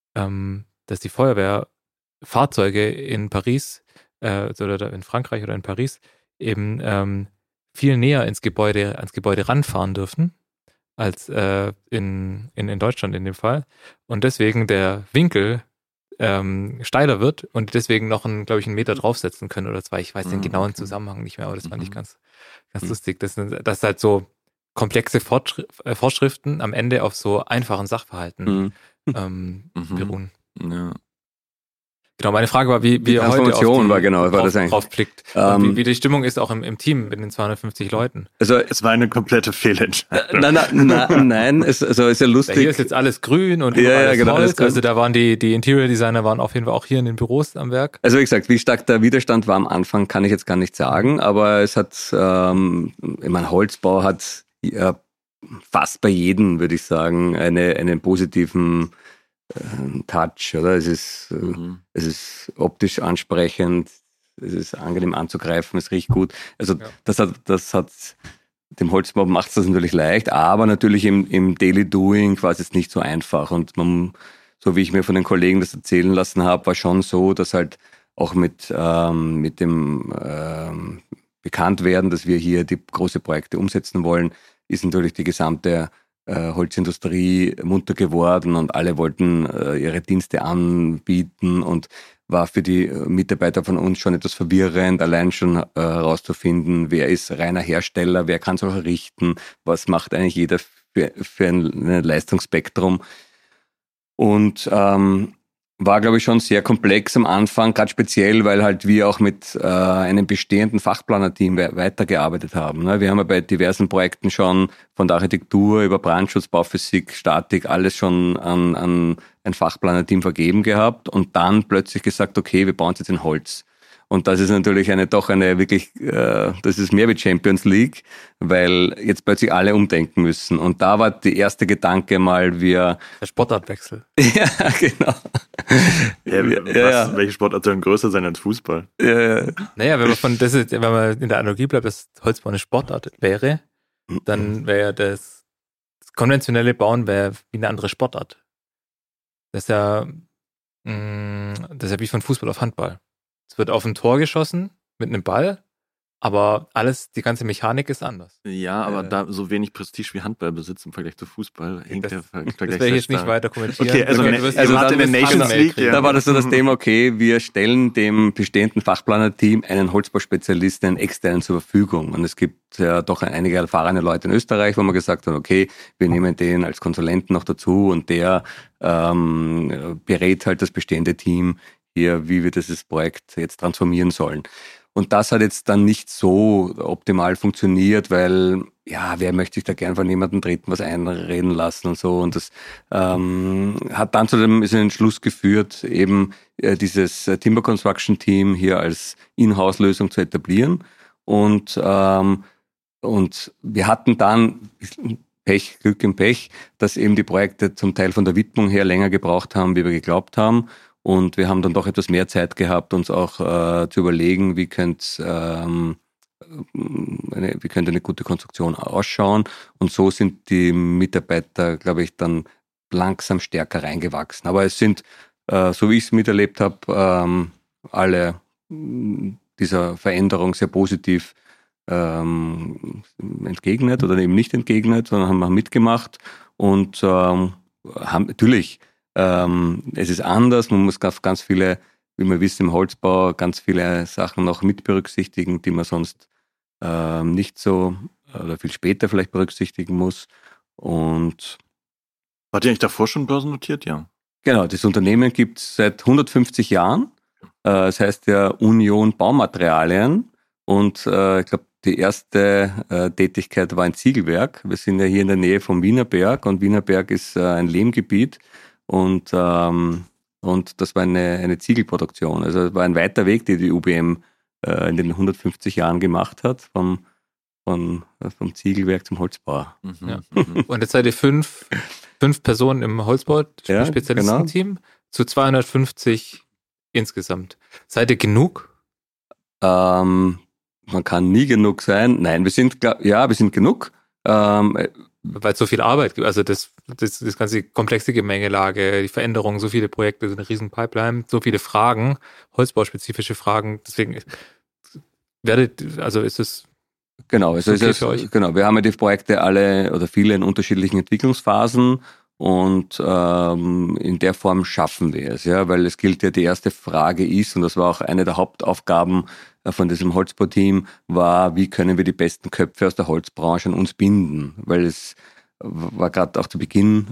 Feuerwehrfahrzeuge in Paris oder in Frankreich oder in Paris eben viel näher ans Gebäude ranfahren dürfen als in Deutschland in dem Fall. Und deswegen der Winkel steiler wird und deswegen noch einen Meter draufsetzen können oder zwei. Ich weiß den genauen Zusammenhang nicht mehr, aber das fand ich ganz lustig. Das halt so komplexe Vorschriften am Ende auf so einfachen Sachverhalten beruhen. Ja. Genau, meine Frage war, wie ihr heute drauf blickt. Wie die Stimmung ist auch im Team mit den 250 Leuten. Also es war eine komplette Fehlentscheidung. Nein, ist ja lustig. Hier ist jetzt alles grün und alles Holz. Also da waren die Interior Designer waren auf jeden Fall auch hier in den Büros am Werk. Also wie gesagt, wie stark der Widerstand war am Anfang, kann ich jetzt gar nicht sagen. Aber es hat, Holzbau hat fast bei jedem, würde ich sagen, einen positiven Touch, oder? Es ist optisch ansprechend, es ist angenehm anzugreifen, es riecht gut. Also das hat dem Holzbau macht es das natürlich leicht, aber natürlich im Daily Doing quasi ist es nicht so einfach. Und man, so wie ich mir von den Kollegen das erzählen lassen habe, war schon so, dass halt auch mit dem Bekanntwerden, dass wir hier die große Projekte umsetzen wollen, ist natürlich die gesamte Holzindustrie munter geworden und alle wollten ihre Dienste anbieten und war für die Mitarbeiter von uns schon etwas verwirrend, allein schon herauszufinden, wer ist reiner Hersteller, wer kann es auch errichten, was macht eigentlich jeder für ein Leistungsspektrum. Und war, glaube ich, schon sehr komplex am Anfang, gerade speziell, weil halt wir auch mit einem bestehenden Fachplanerteam weitergearbeitet haben. Wir haben ja bei diversen Projekten schon von der Architektur über Brandschutz, Bauphysik, Statik, alles schon an ein Fachplanerteam vergeben gehabt und dann plötzlich gesagt, okay, wir bauen es jetzt in Holz. Und das ist natürlich das ist mehr wie Champions League, weil jetzt plötzlich alle umdenken müssen. Und da war der erste Gedanke mal, der Sportartwechsel. Ja, genau. Welche Sportart soll denn größer sein als Fußball? Ja. Naja, wenn man in der Analogie bleibt, dass Holzbau eine Sportart wäre, dann wäre ja das konventionelle Bauen wie eine andere Sportart. Das ist ja wie von Fußball auf Handball. Es wird auf ein Tor geschossen mit einem Ball, aber die ganze Mechanik ist anders. Ja, aber da so wenig Prestige wie Handball besitzt im Vergleich zu Fußball, hängt der Vergleich das werde ich jetzt nicht weiter kommentieren. Okay, also in der Nations League. Da war das so das Thema, okay, wir stellen dem bestehenden Fachplanerteam einen Holzbauspezialisten, einen externen zur Verfügung. Und es gibt ja doch einige erfahrene Leute in Österreich, wo man gesagt hat, okay, wir nehmen den als Konsulenten noch dazu und der berät halt das bestehende Team hier, wie wir dieses Projekt jetzt transformieren sollen. Und das hat jetzt dann nicht so optimal funktioniert, weil, wer möchte sich da gern von jemandem Dritten was einreden lassen und so. Und das hat dann zu dem Entschluss geführt, eben dieses Timber Construction Team hier als Inhouse-Lösung zu etablieren. Und wir hatten dann Glück im Pech, dass eben die Projekte zum Teil von der Widmung her länger gebraucht haben, wie wir geglaubt haben. Und wir haben dann doch etwas mehr Zeit gehabt, uns auch zu überlegen, wie könnte eine gute Konstruktion ausschauen. Und so sind die Mitarbeiter, glaube ich, dann langsam stärker reingewachsen. Aber es sind, so wie ich es miterlebt habe, alle dieser Veränderung sehr positiv entgegnet oder eben nicht entgegnet, sondern haben mitgemacht und haben natürlich, es ist anders, man muss ganz viele, wie wir wissen, im Holzbau ganz viele Sachen noch mit berücksichtigen, die man sonst nicht so oder viel später vielleicht berücksichtigen muss. Und wart ihr eigentlich davor schon börsennotiert? Ja. Genau, das Unternehmen gibt es seit 150 Jahren. Das heißt ja Union Baumaterialien. Und ich glaube, die erste Tätigkeit war ein Ziegelwerk. Wir sind ja hier in der Nähe vom Wienerberg und Wienerberg ist ein Lehmgebiet und das war eine Ziegelproduktion. Also es war ein weiter Weg, den die UBM in den 150 Jahren gemacht hat, vom Ziegelwerk zum Holzbauer. Ja. Und jetzt seid ihr fünf Personen im Holzbau-Spezialistenteam, genau, zu 250 insgesamt. Seid ihr genug? Man kann nie genug sein. Nein, wir sind genug. Weil es so viel Arbeit gibt. Also das ganze komplexe Gemengelage, die Veränderungen, so viele Projekte, so eine riesen Pipeline, so viele Fragen, holzbauspezifische Fragen. Deswegen ist es genau, also okay für euch? Genau, wir haben ja die Projekte alle oder viele in unterschiedlichen Entwicklungsphasen. Und in der Form schaffen wir es, ja, weil es gilt ja, die erste Frage ist, und das war auch eine der Hauptaufgaben von diesem Holzbauteam, war, wie können wir die besten Köpfe aus der Holzbranche an uns binden? Weil es war gerade auch zu Beginn,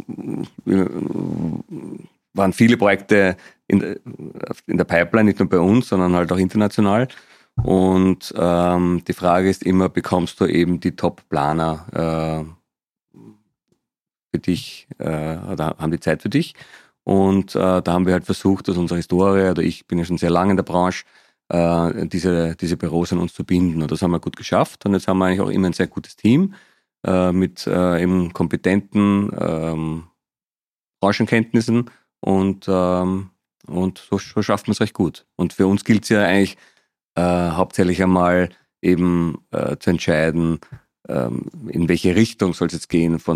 waren viele Projekte in der Pipeline, nicht nur bei uns, sondern halt auch international. Und die Frage ist immer, bekommst du eben die Top-Planer für dich, oder haben die Zeit für dich. Und da haben wir halt versucht, aus unserer Historie, oder ich bin ja schon sehr lange in der Branche, diese Büros an uns zu binden. Und das haben wir gut geschafft. Und jetzt haben wir eigentlich auch immer ein sehr gutes Team mit eben kompetenten Branchenkenntnissen und so schafft man es recht gut. Und für uns gilt es ja eigentlich hauptsächlich einmal eben zu entscheiden, in welche Richtung soll es jetzt gehen von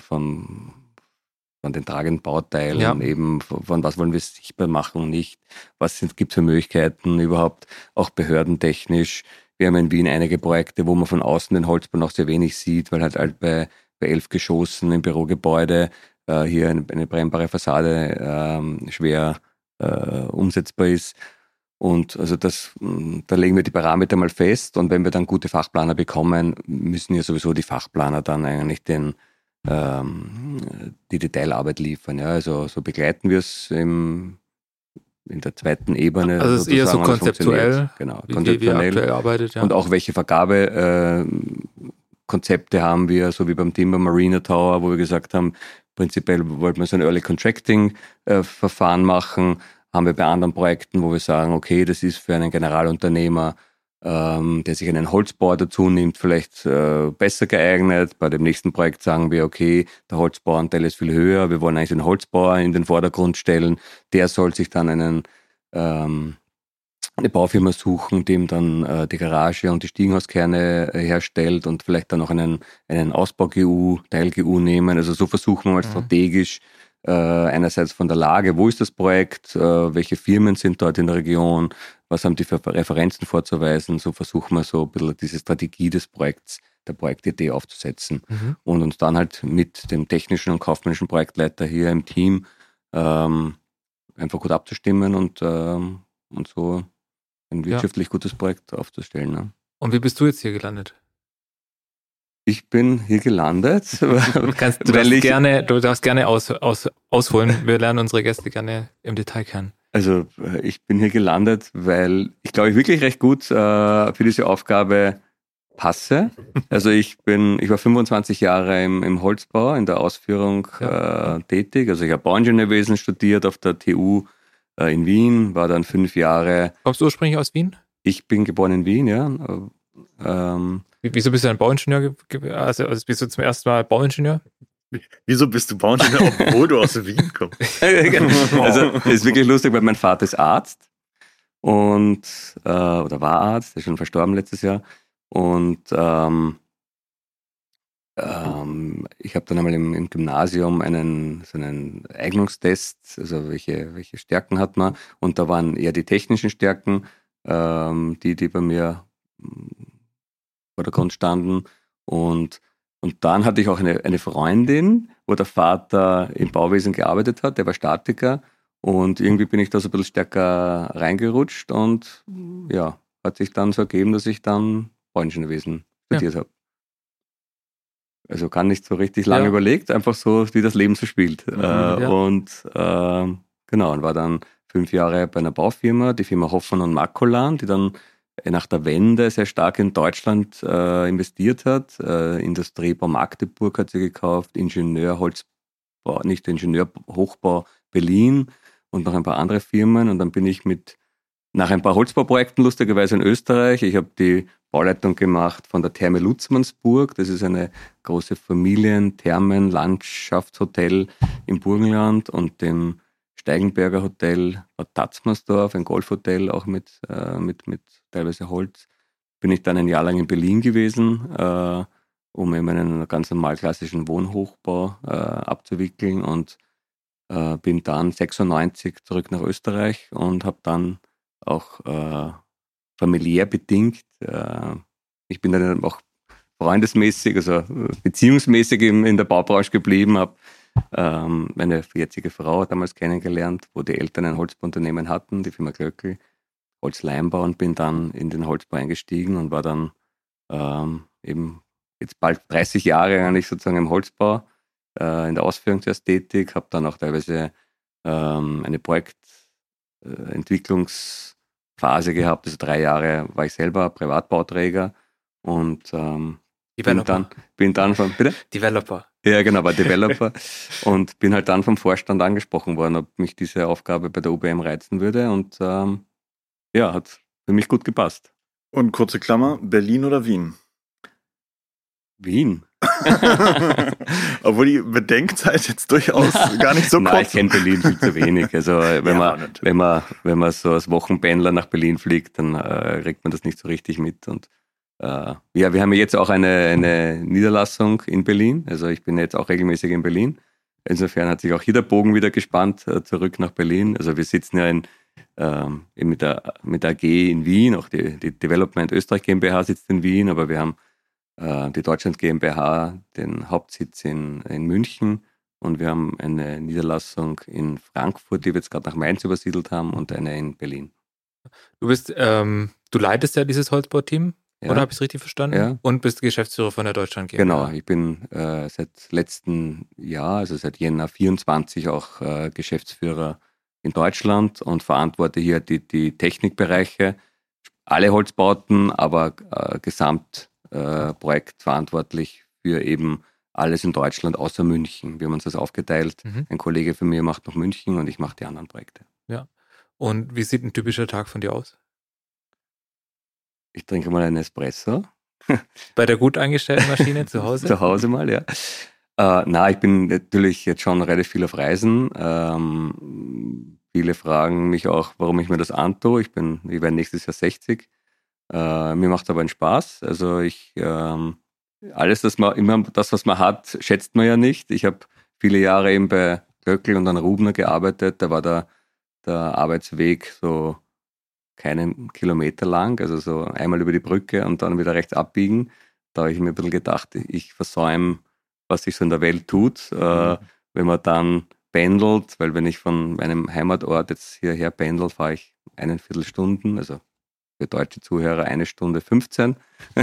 den tragenden Bauteilen, ja, eben von was wollen wir sichtbar machen und nicht, was gibt es für Möglichkeiten überhaupt, auch behördentechnisch. Wir haben in Wien einige Projekte, wo man von außen den Holzbau noch sehr wenig sieht, weil halt bei 11 Geschossen im Bürogebäude hier eine brennbare Fassade schwer umsetzbar ist. Und also da legen wir die Parameter mal fest, und wenn wir dann gute Fachplaner bekommen, müssen ja sowieso die Fachplaner dann eigentlich die Detailarbeit liefern. Ja, also so begleiten wir es in der zweiten Ebene. Also es ist eher so konzeptuell, genau, wie ihr aktuell arbeitet. Ja. Und auch welche Vergabekonzepte haben wir, so wie beim Timber Marina Tower, wo wir gesagt haben, prinzipiell wollten wir so ein Early Contracting Verfahren machen. Haben wir bei anderen Projekten, wo wir sagen, okay, das ist für einen Generalunternehmer, der sich einen Holzbauer dazu nimmt, vielleicht besser geeignet. Bei dem nächsten Projekt sagen wir, okay, der Holzbauanteil ist viel höher, wir wollen eigentlich den Holzbauer in den Vordergrund stellen. Der soll sich dann eine Baufirma suchen, dem dann die Garage und die Stiegenhauskerne herstellt und vielleicht dann noch einen Ausbau-GU, Teil-GU nehmen. Also so versuchen wir mal strategisch, einerseits von der Lage, wo ist das Projekt, welche Firmen sind dort in der Region, was haben die für Referenzen vorzuweisen, so versuchen wir so ein bisschen diese Strategie des Projekts, der Projektidee aufzusetzen und uns dann halt mit dem technischen und kaufmännischen Projektleiter hier im Team einfach gut abzustimmen und so ein wirtschaftlich gutes Projekt aufzustellen. Ne? Und wie bist du jetzt hier gelandet? Ich bin hier gelandet. Du darfst gerne ausholen. Wir lernen unsere Gäste gerne im Detail kennen. Also ich bin hier gelandet, weil ich glaube, ich wirklich recht gut für diese Aufgabe passe. Also ich war 25 Jahre im Holzbau, in der Ausführung tätig. Also ich habe Bauingenieurwesen studiert auf der TU in Wien, war dann 5 Jahre. Kommst du ursprünglich aus Wien? Ich bin geboren in Wien, ja. Wieso bist du ein Bauingenieur? Also bist du zum ersten Mal Bauingenieur? Wieso bist du Bauingenieur, obwohl du aus Wien kommst? Also, das ist wirklich lustig, weil mein Vater ist Arzt und oder war Arzt, der ist schon verstorben letztes Jahr. Und ich habe dann einmal im Gymnasium so einen Eignungstest, also welche Stärken hat man. Und da waren eher die technischen Stärken, die bei mir im Vordergrund standen. Und dann hatte ich auch eine Freundin, wo der Vater im Bauwesen gearbeitet hat, der war Statiker. Und irgendwie bin ich da so ein bisschen stärker reingerutscht und ja, hat sich dann so ergeben, dass ich dann Bauingenieurwesen studiert habe. Also gar nicht so richtig lange überlegt, einfach so, wie das Leben so spielt. Und genau, und war dann 5 Jahre bei einer Baufirma, die Firma Hoffmann und Makolan, die dann nach der Wende sehr stark in Deutschland investiert hat. Industriebau Magdeburg hat sie gekauft, Hochbau Berlin und noch ein paar andere Firmen. Und dann bin ich nach ein paar Holzbauprojekten lustigerweise in Österreich. Ich habe die Bauleitung gemacht von der Therme Lutzmannsburg. Das ist eine große Familien-Thermen-Landschaftshotel im Burgenland und dem Steigenberger Hotel Bad Tatzmannsdorf, ein Golfhotel, auch mit teilweise Holz. Bin ich dann ein Jahr lang in Berlin gewesen, um eben einen ganz normal klassischen Wohnhochbau abzuwickeln und bin dann 96 zurück nach Österreich und habe dann auch familiär bedingt, ich bin dann auch freundesmäßig, also beziehungsmäßig in der Baubranche geblieben, habe meine jetzige Frau damals kennengelernt, wo die Eltern ein Holzbauunternehmen hatten, die Firma Glöckl, Holzleimbau, und bin dann in den Holzbau eingestiegen und war dann eben jetzt bald 30 Jahre eigentlich sozusagen im Holzbau, in der Ausführung zuerst tätig, habe dann auch teilweise eine Projektentwicklungsphase gehabt, also 3 Jahre war ich selber Privatbauträger und bin dann von, bitte? Developer. Ja, genau, war Developer und bin halt dann vom Vorstand angesprochen worden, ob mich diese Aufgabe bei der UBM reizen würde und hat für mich gut gepasst. Und kurze Klammer, Berlin oder Wien? Wien. Obwohl die Bedenkzeit jetzt durchaus gar nicht so kurz ist. Nein, ich kenne Berlin viel zu wenig. Also wenn man so als Wochenpendler nach Berlin fliegt, dann kriegt man das nicht so richtig mit. Und wir haben jetzt auch eine Niederlassung in Berlin. Also ich bin jetzt auch regelmäßig in Berlin. Insofern hat sich auch hier der Bogen wieder gespannt, zurück nach Berlin. Also wir sitzen ja mit der AG in Wien, auch die Development Österreich GmbH sitzt in Wien, aber wir haben die Deutschland GmbH, den Hauptsitz in München, und wir haben eine Niederlassung in Frankfurt, die wir jetzt gerade nach Mainz übersiedelt haben, und eine in Berlin. Du leitest ja dieses Holzbauteam, oder habe ich es richtig verstanden? Ja. Und bist Geschäftsführer von der Deutschland GmbH. Genau, ich bin seit letztem Jahr, also seit Jänner 24 auch Geschäftsführer in Deutschland und verantworte hier die Technikbereiche, alle Holzbauten, aber Gesamtprojekt verantwortlich für eben alles in Deutschland außer München. Wir haben uns das aufgeteilt. Ein Kollege von mir macht noch München und ich mache die anderen Projekte. Ja. Und wie sieht ein typischer Tag von dir aus? Ich trinke mal einen Espresso. Bei der gut eingestellten Maschine zu Hause? Zu Hause mal, ja. Ich bin natürlich jetzt schon relativ viel auf Reisen. Viele fragen mich auch, warum ich mir das antue. Ich werde nächstes Jahr 60. Mir macht es aber einen Spaß. Also alles, was man hat, schätzt man ja nicht. Ich habe viele Jahre eben bei Glöckl und an Rubner gearbeitet. Da war der Arbeitsweg so keinen Kilometer lang, also so einmal über die Brücke und dann wieder rechts abbiegen. Da habe ich mir ein bisschen gedacht, ich versäume, was sich so in der Welt tut, wenn man dann pendelt, weil wenn ich von meinem Heimatort jetzt hierher pendel, fahre ich 1,25 Stunden, also für deutsche Zuhörer 1 Stunde 15.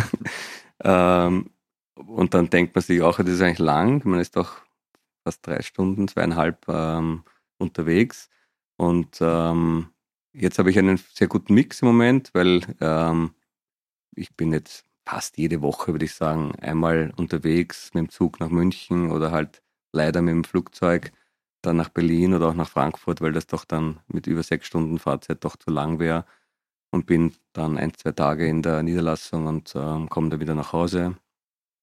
Und dann denkt man sich auch, das ist eigentlich lang, man ist doch fast 3 Stunden, 2,5 unterwegs. Und jetzt habe ich einen sehr guten Mix im Moment, weil ich bin jetzt fast jede Woche, würde ich sagen, einmal unterwegs mit dem Zug nach München oder halt leider mit dem Flugzeug dann nach Berlin oder auch nach Frankfurt, weil das doch dann mit über 6 Stunden Fahrzeit doch zu lang wäre, und bin dann 1-2 Tage in der Niederlassung und komme dann wieder nach Hause.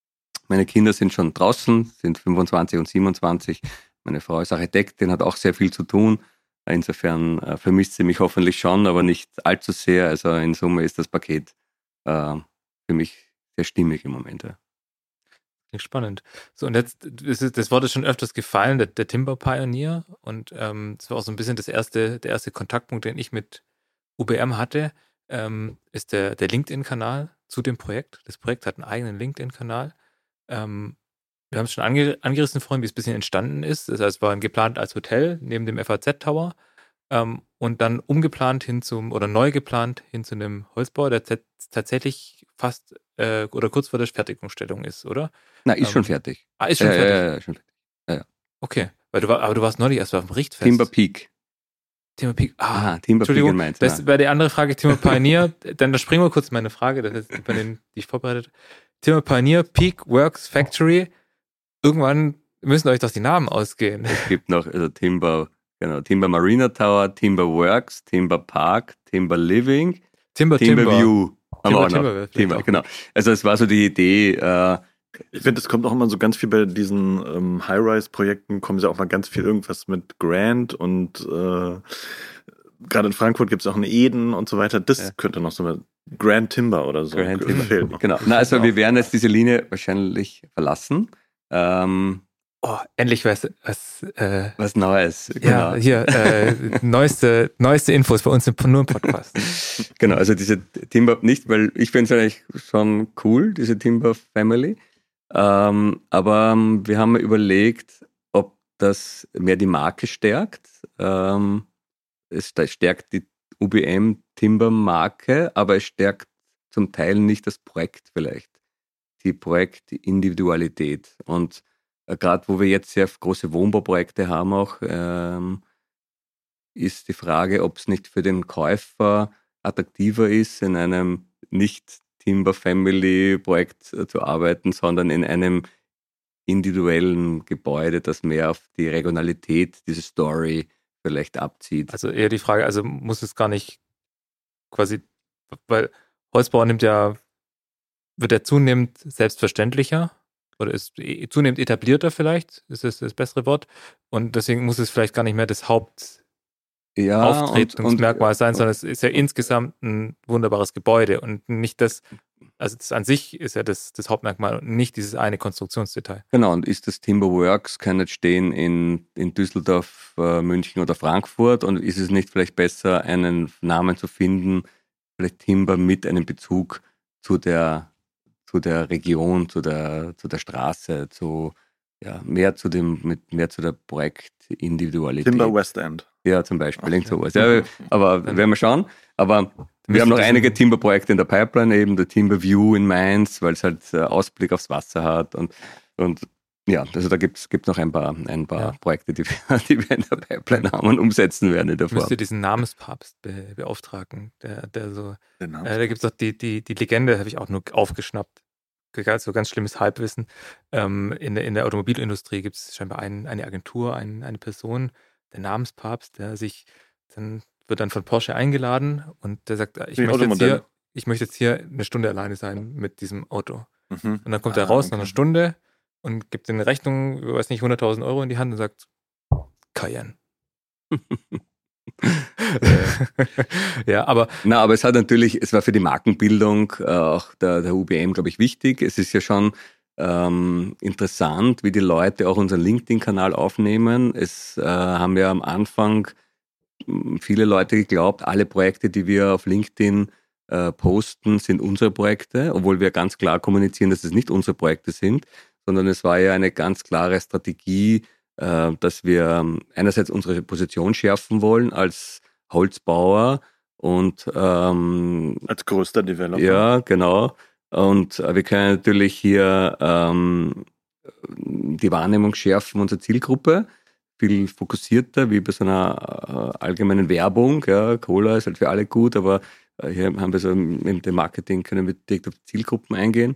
Meine Kinder sind schon draußen, sind 25 und 27. Meine Frau ist Architektin, hat auch sehr viel zu tun. Insofern vermisst sie mich hoffentlich schon, aber nicht allzu sehr. Also in Summe ist das Paket für mich sehr stimmig im Moment. Ja. Klingt spannend. So, und jetzt, das Wort ist schon öfters gefallen, der Timber Pioneer. Und das war auch so ein bisschen der erste Kontaktpunkt, den ich mit UBM hatte, ist der LinkedIn-Kanal zu dem Projekt. Das Projekt hat einen eigenen LinkedIn-Kanal. Wir haben es schon angerissen vorhin, wie es ein bisschen entstanden ist. Das heißt, es war geplant als Hotel neben dem FAZ-Tower und dann neu geplant hin zu einem Holzbau, der tatsächlich fast oder kurz vor der Fertigstellung ist, oder? Na, ist schon fertig. Ist schon fertig? Ja, schon fertig. Ja. Okay, aber du warst neulich erst auf dem Richtfest. Timber Peak. Timber Peak. Timber Entschuldigung, Peak in Mainz. Das wäre die andere Frage, Timber Pioneer. Dann springen wir kurz meine Frage, das ist die ich vorbereitet. Timber Pioneer, Peak Works Factory. Irgendwann müssen euch doch die Namen ausgehen. Es gibt noch Timber Marina Tower, Timber Works, Timber Park, Timber Living, Timber View. Timber, genau. Also es war so die Idee. Ich finde, es kommt auch immer so ganz viel bei diesen High-Rise-Projekten, kommen ja auch mal ganz viel irgendwas mit Grand und gerade in Frankfurt gibt es auch einen Eden und so weiter. Das könnte noch so eine Grand Timber oder so. Grand Timber. Genau. Also wir werden jetzt diese Linie wahrscheinlich verlassen. Endlich was Neues. Genau. Ja, hier, neueste Infos bei uns nur im Podcast. Genau, also diese Timber nicht, weil ich finde es eigentlich schon cool, diese Timber Family. Aber wir haben überlegt, ob das mehr die Marke stärkt. Es stärkt die UBM Timber Marke, aber es stärkt zum Teil nicht das Projekt vielleicht. Die Projektindividualität. Und gerade wo wir jetzt sehr große Wohnbauprojekte haben auch, ist die Frage, ob es nicht für den Käufer attraktiver ist, in einem nicht Timber Family Projekt zu arbeiten, sondern in einem individuellen Gebäude, das mehr auf die Regionalität, diese Story vielleicht abzieht. Also eher die Frage, also muss es gar nicht quasi, weil Holzbau wird ja zunehmend selbstverständlicher oder ist zunehmend etablierter vielleicht, ist das bessere Wort. Und deswegen muss es vielleicht gar nicht mehr das Hauptauftretungsmerkmal sein, sondern es ist ja insgesamt ein wunderbares Gebäude und nicht das an sich ist ja das Hauptmerkmal und nicht dieses eine Konstruktionsdetail. Genau, und ist das Timber Works, kann nicht stehen in Düsseldorf, München oder Frankfurt, und ist es nicht vielleicht besser, einen Namen zu finden, vielleicht Timber mit einem Bezug zu der Region, zu der Straße, mehr zu der Projektindividualität. Timber West End. Ja, zum Beispiel, irgend sowas. Ja, aber werden wir schauen. Aber wir haben noch einige Timber-Projekte in der Pipeline, eben der Timber View in Mainz, weil es halt Ausblick aufs Wasser hat und ja, also da gibt's noch ein paar Projekte, die wir in der Pipeline haben und umsetzen werden in der Form. Müsst ihr diesen Namenspapst beauftragen, der so, da gibt es doch die Legende, habe ich auch nur aufgeschnappt, so ganz schlimmes Halbwissen. In der Automobilindustrie gibt es scheinbar eine Agentur, eine Person, der Namenspapst, wird dann von Porsche eingeladen und der sagt, ich möchte jetzt hier eine Stunde alleine sein mit diesem Auto. Mhm. Und dann kommt er raus nach einer Stunde und gibt eine Rechnung, ich weiß nicht, 100.000 Euro in die Hand und sagt, Cayenne. Ja, aber es war für die Markenbildung auch der UBM, glaube ich, wichtig. Es ist ja schon interessant, wie die Leute auch unseren LinkedIn-Kanal aufnehmen. Es haben ja am Anfang viele Leute geglaubt, alle Projekte, die wir auf LinkedIn posten, sind unsere Projekte, obwohl wir ganz klar kommunizieren, dass es nicht unsere Projekte sind, sondern es war ja eine ganz klare Strategie, dass wir einerseits unsere Position schärfen wollen als Holzbauer und als größter Developer. Ja, genau. Und wir können natürlich hier die Wahrnehmung schärfen unserer Zielgruppe, viel fokussierter, wie bei so einer allgemeinen Werbung. Ja, Cola ist halt für alle gut, aber hier haben wir so mit dem Marketing, können wir direkt auf die Zielgruppen eingehen.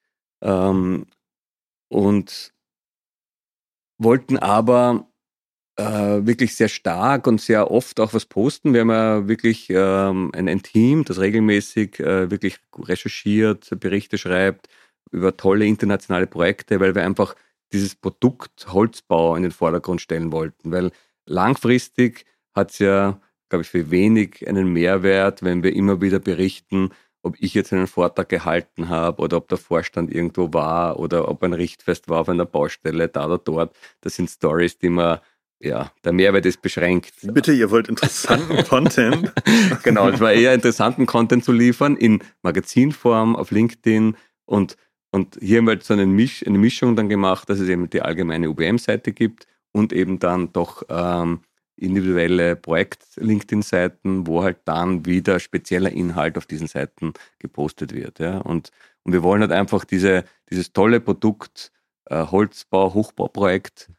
Und wollten aber wirklich sehr stark und sehr oft auch was posten. Wir haben ja wirklich ein Team, das regelmäßig wirklich recherchiert, Berichte schreibt, über tolle internationale Projekte, weil wir einfach dieses Produkt Holzbau in den Vordergrund stellen wollten. Weil langfristig hat es ja, glaube ich, für wenig einen Mehrwert, wenn wir immer wieder berichten, ob ich jetzt einen Vortrag gehalten habe oder ob der Vorstand irgendwo war oder ob ein Richtfest war auf einer Baustelle, da oder dort. Das sind Stories, die man, ja, der Mehrwert ist beschränkt. Bitte, ihr wollt interessanten Content? Genau, es war eher interessanten Content zu liefern in Magazinform, auf LinkedIn und hier haben wir halt so eine Mischung dann gemacht, dass es eben die allgemeine UBM-Seite gibt und eben dann doch individuelle Projekt-LinkedIn-Seiten, wo halt dann wieder spezieller Inhalt auf diesen Seiten gepostet wird. Ja? Und wir wollen halt einfach dieses tolle Produkt Holzbau, Hochbauprojekt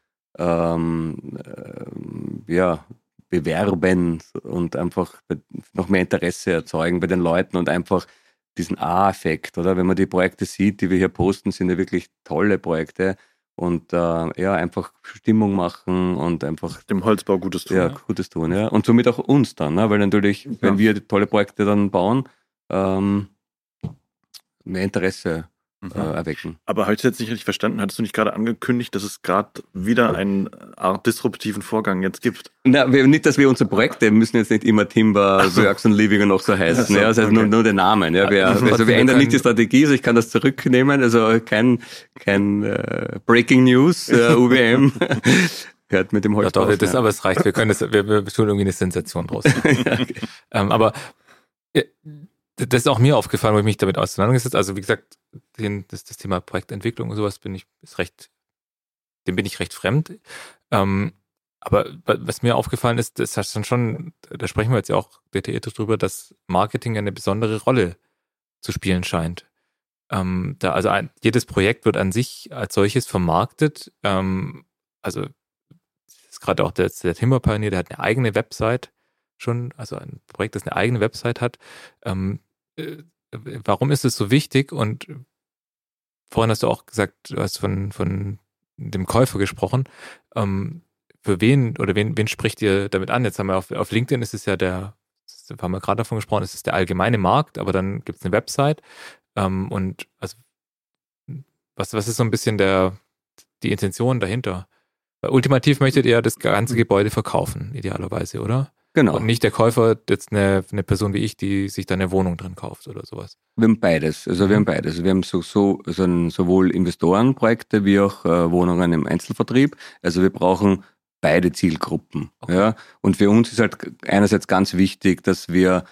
bewerben und einfach noch mehr Interesse erzeugen bei den Leuten und einfach diesen A-Effekt, oder? Wenn man die Projekte sieht, die wir hier posten, sind ja wirklich tolle Projekte. Und einfach Stimmung machen und einfach dem Holzbau Gutes tun. Ja, Gutes tun, ja. Und somit auch uns dann, ne? Weil natürlich, wenn wir tolle Projekte dann bauen, mehr Interesse erwecken. Aber habe ich das jetzt nicht richtig verstanden? Hattest du nicht gerade angekündigt, dass es gerade wieder eine Art disruptiven Vorgang jetzt gibt? Na, nicht, dass wir unsere Projekte müssen jetzt nicht immer Timber, Works and Living und noch so heißen. Ja, das heißt nur den Namen. Ja. Wir ändern nicht die Strategie, also ich kann das zurücknehmen. Also kein Breaking News, UWM hört mit dem Holz. Ja, doch, aber es reicht. Wir tun irgendwie eine Sensation draus. Ja, okay. Aber das ist auch mir aufgefallen, wo ich mich damit auseinandergesetzt habe. Also wie gesagt, das Thema Projektentwicklung und sowas dem bin ich recht fremd. Aber was mir aufgefallen ist, das heißt dann schon, da sprechen wir jetzt ja auch detailliert drüber, dass Marketing eine besondere Rolle zu spielen scheint. Jedes Projekt wird an sich als solches vermarktet. Also das ist gerade auch der Timber Pioneer, der hat eine eigene Website schon, also ein Projekt, das eine eigene Website hat. Warum ist es so wichtig? Und vorhin hast du auch gesagt, du hast von dem Käufer gesprochen. Für wen spricht ihr damit an? Jetzt haben wir auf LinkedIn ist es ja haben wir gerade davon gesprochen, es ist der allgemeine Markt, aber dann gibt es eine Website. Und also was ist so ein bisschen die Intention dahinter? Weil ultimativ möchtet ihr das ganze Gebäude verkaufen, idealerweise, oder? Genau. Und nicht der Käufer, jetzt eine Person wie ich, die sich da eine Wohnung drin kauft oder sowas. Wir haben beides. Wir haben sowohl Investorenprojekte wie auch Wohnungen im Einzelvertrieb. Also wir brauchen beide Zielgruppen. Okay. Ja? Und für uns ist halt einerseits ganz wichtig, dass wir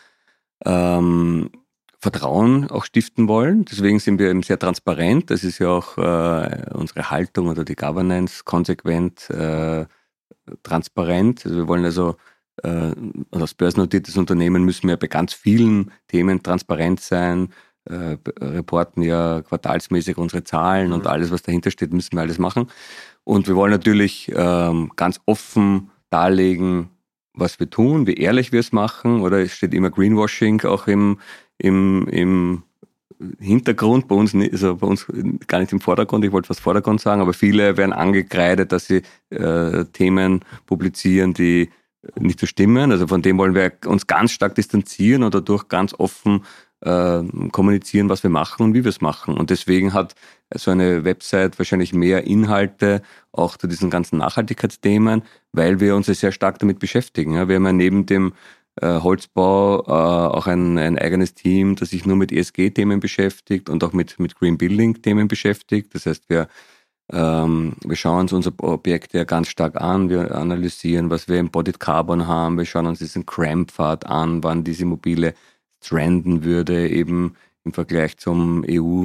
Vertrauen auch stiften wollen. Deswegen sind wir eben sehr transparent. Das ist ja auch unsere Haltung oder die Governance konsequent transparent. Also wir wollen als börsennotiertes Unternehmen müssen wir bei ganz vielen Themen transparent sein, reporten ja quartalsmäßig unsere Zahlen und alles, was dahinter steht, müssen wir alles machen. Und wir wollen natürlich ganz offen darlegen, was wir tun, wie ehrlich wir es machen. Oder es steht immer Greenwashing auch im Hintergrund, bei uns gar nicht im Vordergrund, ich wollte fast Vordergrund sagen, aber viele werden angekreidet, dass sie Themen publizieren, die nicht so stimmen. Also von dem wollen wir uns ganz stark distanzieren und dadurch ganz offen kommunizieren, was wir machen und wie wir es machen. Und deswegen hat so eine Website wahrscheinlich mehr Inhalte auch zu diesen ganzen Nachhaltigkeitsthemen, weil wir uns sehr stark damit beschäftigen. Ja, wir haben ja neben dem Holzbau auch ein eigenes Team, das sich nur mit ESG-Themen beschäftigt und auch mit Green Building-Themen beschäftigt. Das heißt, wir schauen uns unsere Objekte ja ganz stark an, wir analysieren, was wir Embodied Carbon haben, wir schauen uns diesen CRAM-Pfad an, wann diese Immobilie trenden würde, eben im Vergleich zum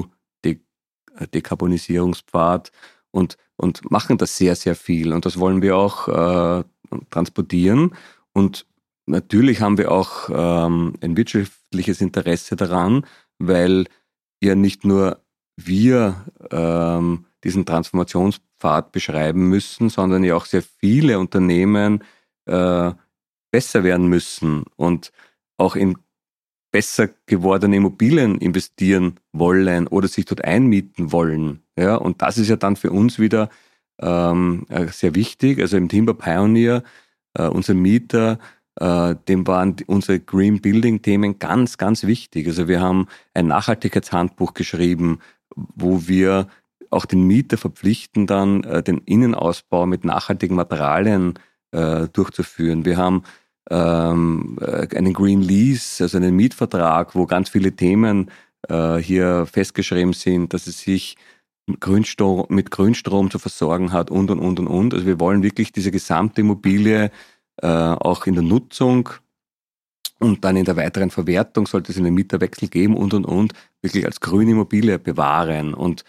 EU-Dekarbonisierungspfad und machen das sehr, sehr viel. Und das wollen wir auch transportieren. Und natürlich haben wir auch ein wirtschaftliches Interesse daran, weil ja nicht nur wir diesen Transformationspfad beschreiben müssen, sondern ja auch sehr viele Unternehmen besser werden müssen und auch in besser gewordene Immobilien investieren wollen oder sich dort einmieten wollen. Ja, und das ist ja dann für uns wieder sehr wichtig. Also im Timber Pioneer, unser Mieter, dem waren unsere Green Building Themen ganz, ganz wichtig. Also wir haben ein Nachhaltigkeitshandbuch geschrieben, wo wir auch den Mieter verpflichten, dann den Innenausbau mit nachhaltigen Materialien durchzuführen. Wir haben einen Green Lease, also einen Mietvertrag, wo ganz viele Themen hier festgeschrieben sind, dass es sich mit Grünstrom zu versorgen hat und. Also wir wollen wirklich diese gesamte Immobilie auch in der Nutzung und dann in der weiteren Verwertung, sollte es einen Mieterwechsel geben und, wirklich als grüne Immobilie bewahren. Und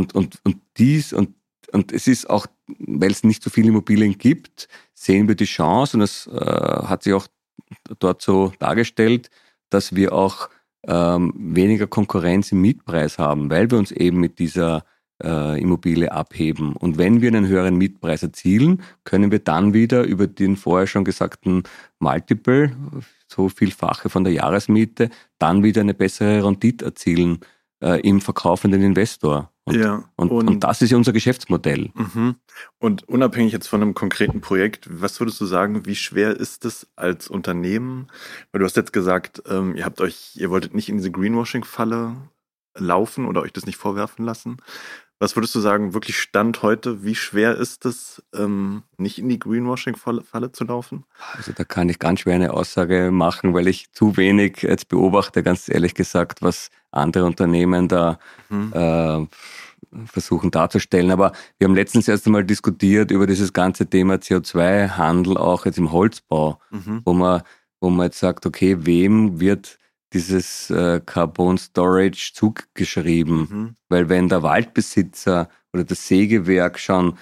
es ist auch, weil es nicht so viele Immobilien gibt, sehen wir die Chance, und das hat sich auch dort so dargestellt, dass wir auch weniger Konkurrenz im Mietpreis haben, weil wir uns eben mit dieser Immobilie abheben. Und wenn wir einen höheren Mietpreis erzielen, können wir dann wieder über den vorher schon gesagten Multiple, so vielfache von der Jahresmiete, dann wieder eine bessere Rendite erzielen im Verkauf an den Investor. Und das ist ja unser Geschäftsmodell. Und unabhängig jetzt von einem konkreten Projekt, was würdest du sagen, wie schwer ist es als Unternehmen? Weil du hast jetzt gesagt, ihr wolltet nicht in diese Greenwashing-Falle laufen oder euch das nicht vorwerfen lassen. Was würdest du sagen, wirklich Stand heute, wie schwer ist es, nicht in die Greenwashing-Falle zu laufen? Also da kann ich ganz schwer eine Aussage machen, weil ich zu wenig jetzt beobachte, ganz ehrlich gesagt, was andere Unternehmen da versuchen darzustellen. Aber wir haben letztens erst einmal diskutiert über dieses ganze Thema CO2-Handel, auch jetzt im Holzbau, wo man jetzt sagt, okay, wem wird dieses Carbon Storage zugeschrieben? Weil wenn der Waldbesitzer oder das Sägewerk schon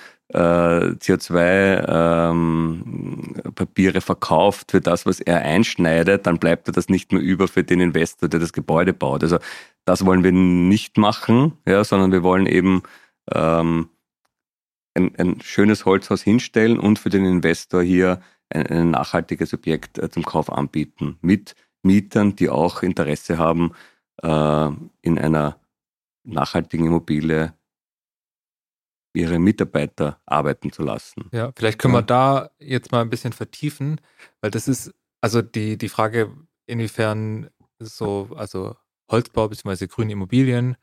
CO2-Papiere verkauft für das, was er einschneidet, dann bleibt das nicht mehr über für den Investor, der das Gebäude baut. Also das wollen wir nicht machen, ja, sondern wir wollen eben ein schönes Holzhaus hinstellen und für den Investor hier ein nachhaltiges Objekt zum Kauf anbieten. Mit Mietern, die auch Interesse haben, in einer nachhaltigen Immobilie ihre Mitarbeiter arbeiten zu lassen. Ja, vielleicht können wir da jetzt mal ein bisschen vertiefen, weil das ist also die Frage, inwiefern also Holzbau bzw. grüne Immobilien,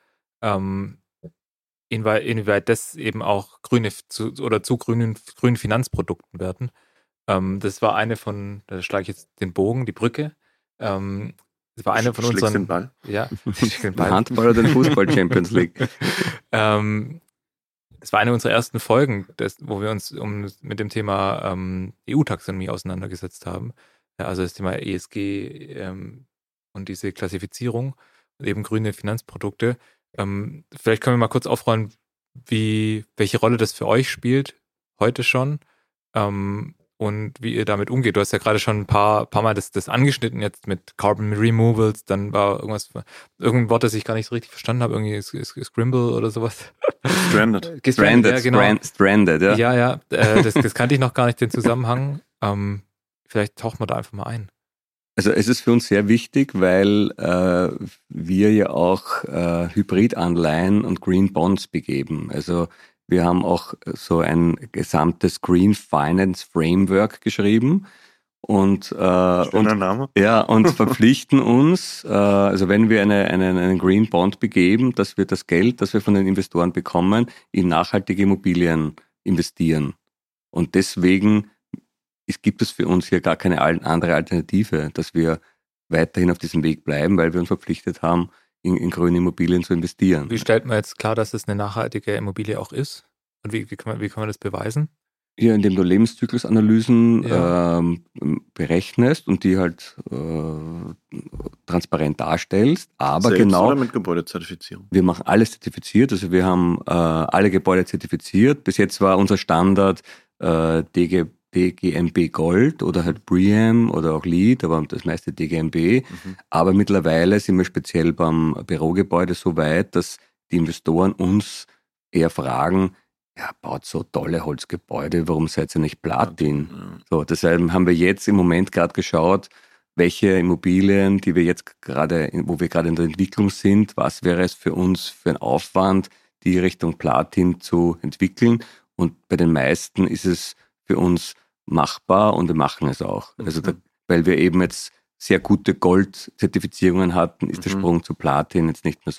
inwieweit das eben auch zu grünen Finanzprodukten werden. Das war eine da schlage ich jetzt den Bogen, die Brücke. Das war eine von unseren... den Ball? Ja, den Handball oder den Fußball-Champions League. Das war eine unserer ersten Folgen, wo wir uns mit dem Thema EU-Taxonomie auseinandergesetzt haben. Ja, also das Thema ESG und diese Klassifizierung und eben grüne Finanzprodukte. Vielleicht können wir mal kurz aufrollen, welche Rolle das für euch spielt, heute schon, und wie ihr damit umgeht. Du hast ja gerade schon ein paar Mal das angeschnitten, jetzt mit Carbon Removals, dann war irgendein Wort, das ich gar nicht so richtig verstanden habe, irgendwie Scrimble oder sowas. Stranded. Ja, genau. Stranded, ja. Ja, das kannte ich noch gar nicht, den Zusammenhang. Vielleicht tauchen wir da einfach mal ein. Also es ist für uns sehr wichtig, weil wir ja auch Hybridanleihen und Green Bonds begeben. Also wir haben auch so ein gesamtes Green Finance Framework geschrieben und Name. Ja, und verpflichten uns, also wenn wir einen Green Bond begeben, dass wir das Geld, das wir von den Investoren bekommen, in nachhaltige Immobilien investieren. Und deswegen gibt es für uns hier gar keine andere Alternative, dass wir weiterhin auf diesem Weg bleiben, weil wir uns verpflichtet haben, in grüne Immobilien zu investieren. Wie stellt man jetzt klar, dass es eine nachhaltige Immobilie auch ist? Und wie kann man das beweisen? Ja, indem du Lebenszyklusanalysen berechnest und die halt transparent darstellst. Aber selbst genau. Oder mit Gebäudezertifizierung? Wir machen alles zertifiziert. Also wir haben alle Gebäude zertifiziert. Bis jetzt war unser Standard DGNB Gold oder halt BREEAM oder auch LEED, aber das meiste DGNB. Aber mittlerweile sind wir speziell beim Bürogebäude so weit, dass die Investoren uns eher fragen, ja, baut so tolle Holzgebäude, warum seid ihr nicht Platin? Ja. So, deshalb haben wir jetzt im Moment gerade geschaut, welche Immobilien, wo wir gerade in der Entwicklung sind, was wäre es für uns für ein Aufwand, die Richtung Platin zu entwickeln. Und bei den meisten ist es für uns machbar und wir machen es auch. Also weil wir eben jetzt sehr gute Gold-Zertifizierungen hatten, ist der Sprung zu Platin jetzt nicht mehr so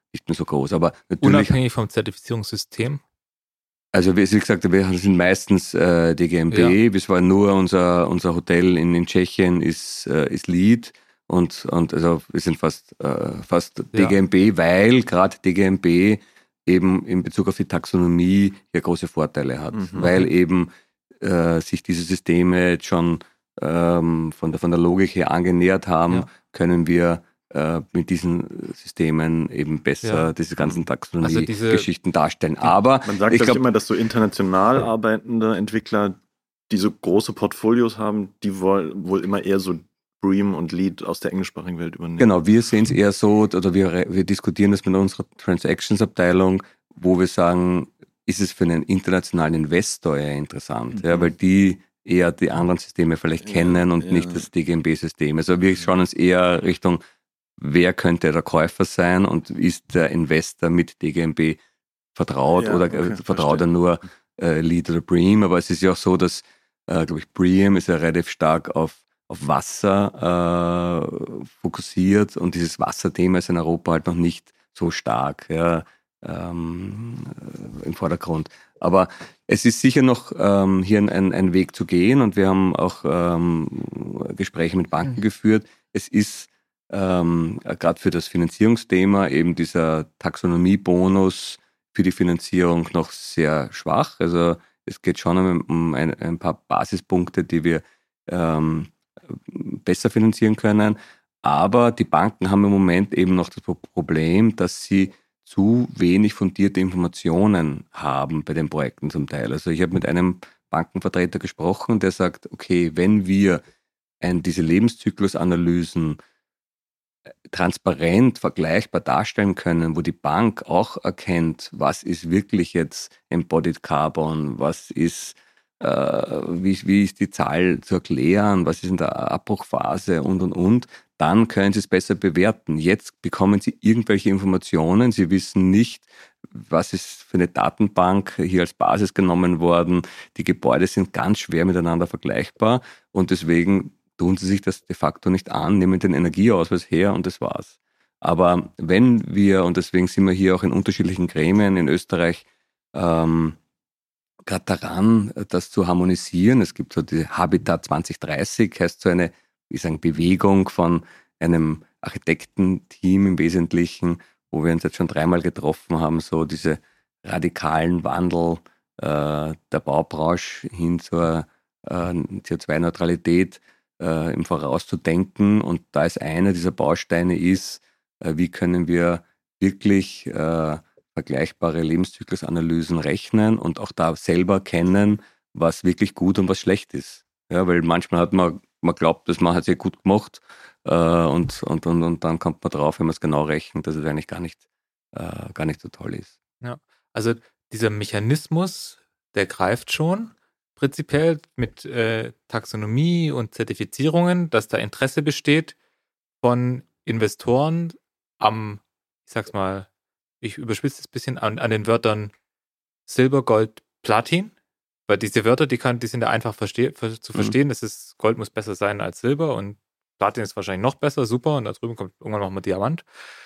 nicht mehr so groß. Aber natürlich, unabhängig vom Zertifizierungssystem? Also wie gesagt, wir sind meistens DGNB. Ja. Es war nur unser Hotel in Tschechien ist LEED und also wir sind fast DGNB, weil gerade DGNB eben in Bezug auf die Taxonomie ja große Vorteile hat, weil eben sich diese Systeme jetzt schon von der Logik her angenähert haben, können wir mit diesen Systemen eben besser diese ganzen Taxonomie-Geschichten darstellen. Aber man sagt immer, dass so international arbeitende Entwickler, die so große Portfolios haben, die wollen wohl immer eher so BREEAM und LEED aus der englischsprachigen Welt übernehmen. Genau, wir sehen es eher so, oder wir diskutieren das mit unserer Transactions-Abteilung, wo wir sagen, ist es für einen internationalen Investor eher interessant, weil die eher die anderen Systeme vielleicht kennen und nicht das DGNB-System. Also wir schauen uns eher Richtung, wer könnte der Käufer sein und ist der Investor mit DGNB vertraut oder vertraut er nur LEED oder BREEAM? Aber es ist ja auch so, dass, glaube ich, BREEAM ist ja relativ stark auf Wasser fokussiert und dieses Wasserthema ist in Europa halt noch nicht so stark im Vordergrund. Aber es ist sicher noch hier ein Weg zu gehen und wir haben auch Gespräche mit Banken geführt. Es ist gerade für das Finanzierungsthema eben dieser Taxonomiebonus für die Finanzierung noch sehr schwach. Also es geht schon um ein paar Basispunkte, die wir besser finanzieren können. Aber die Banken haben im Moment eben noch das Problem, dass sie zu wenig fundierte Informationen haben bei den Projekten zum Teil. Also ich habe mit einem Bankenvertreter gesprochen, der sagt, okay, wenn wir diese Lebenszyklusanalysen transparent, vergleichbar darstellen können, wo die Bank auch erkennt, was ist wirklich jetzt Embodied Carbon, was ist, wie ist die Zahl zu erklären, was ist in der Abbruchphase und, dann können sie es besser bewerten. Jetzt bekommen sie irgendwelche Informationen, sie wissen nicht, was ist für eine Datenbank hier als Basis genommen worden. Die Gebäude sind ganz schwer miteinander vergleichbar und deswegen tun sie sich das de facto nicht an, nehmen den Energieausweis her und das war's. Aber wenn wir, und deswegen sind wir hier auch in unterschiedlichen Gremien in Österreich gerade daran, das zu harmonisieren. Es gibt so die Habitat 2030, heißt so eine Bewegung von einem Architektenteam im Wesentlichen, wo wir uns jetzt schon 3-mal getroffen haben, so diese radikalen Wandel der Baubranche hin zur CO2-Neutralität im Voraus zu denken. Und da ist einer dieser Bausteine wie können wir wirklich vergleichbare Lebenszyklusanalysen rechnen und auch da selber kennen, was wirklich gut und was schlecht ist. Ja, weil manchmal hat man glaubt, das man hat sehr gut gemacht und dann kommt man drauf, wenn man es genau rechnet, dass es eigentlich gar nicht so toll ist. Ja, also dieser Mechanismus, der greift schon prinzipiell mit Taxonomie und Zertifizierungen, dass da Interesse besteht von Investoren ich sag's mal, ich überspitze es ein bisschen, an den Wörtern Silber, Gold, Platin. Weil diese Wörter, die sind ja einfach zu verstehen. Das ist, Gold muss besser sein als Silber und Platin ist wahrscheinlich noch besser, super. Und da drüben kommt irgendwann nochmal Diamant.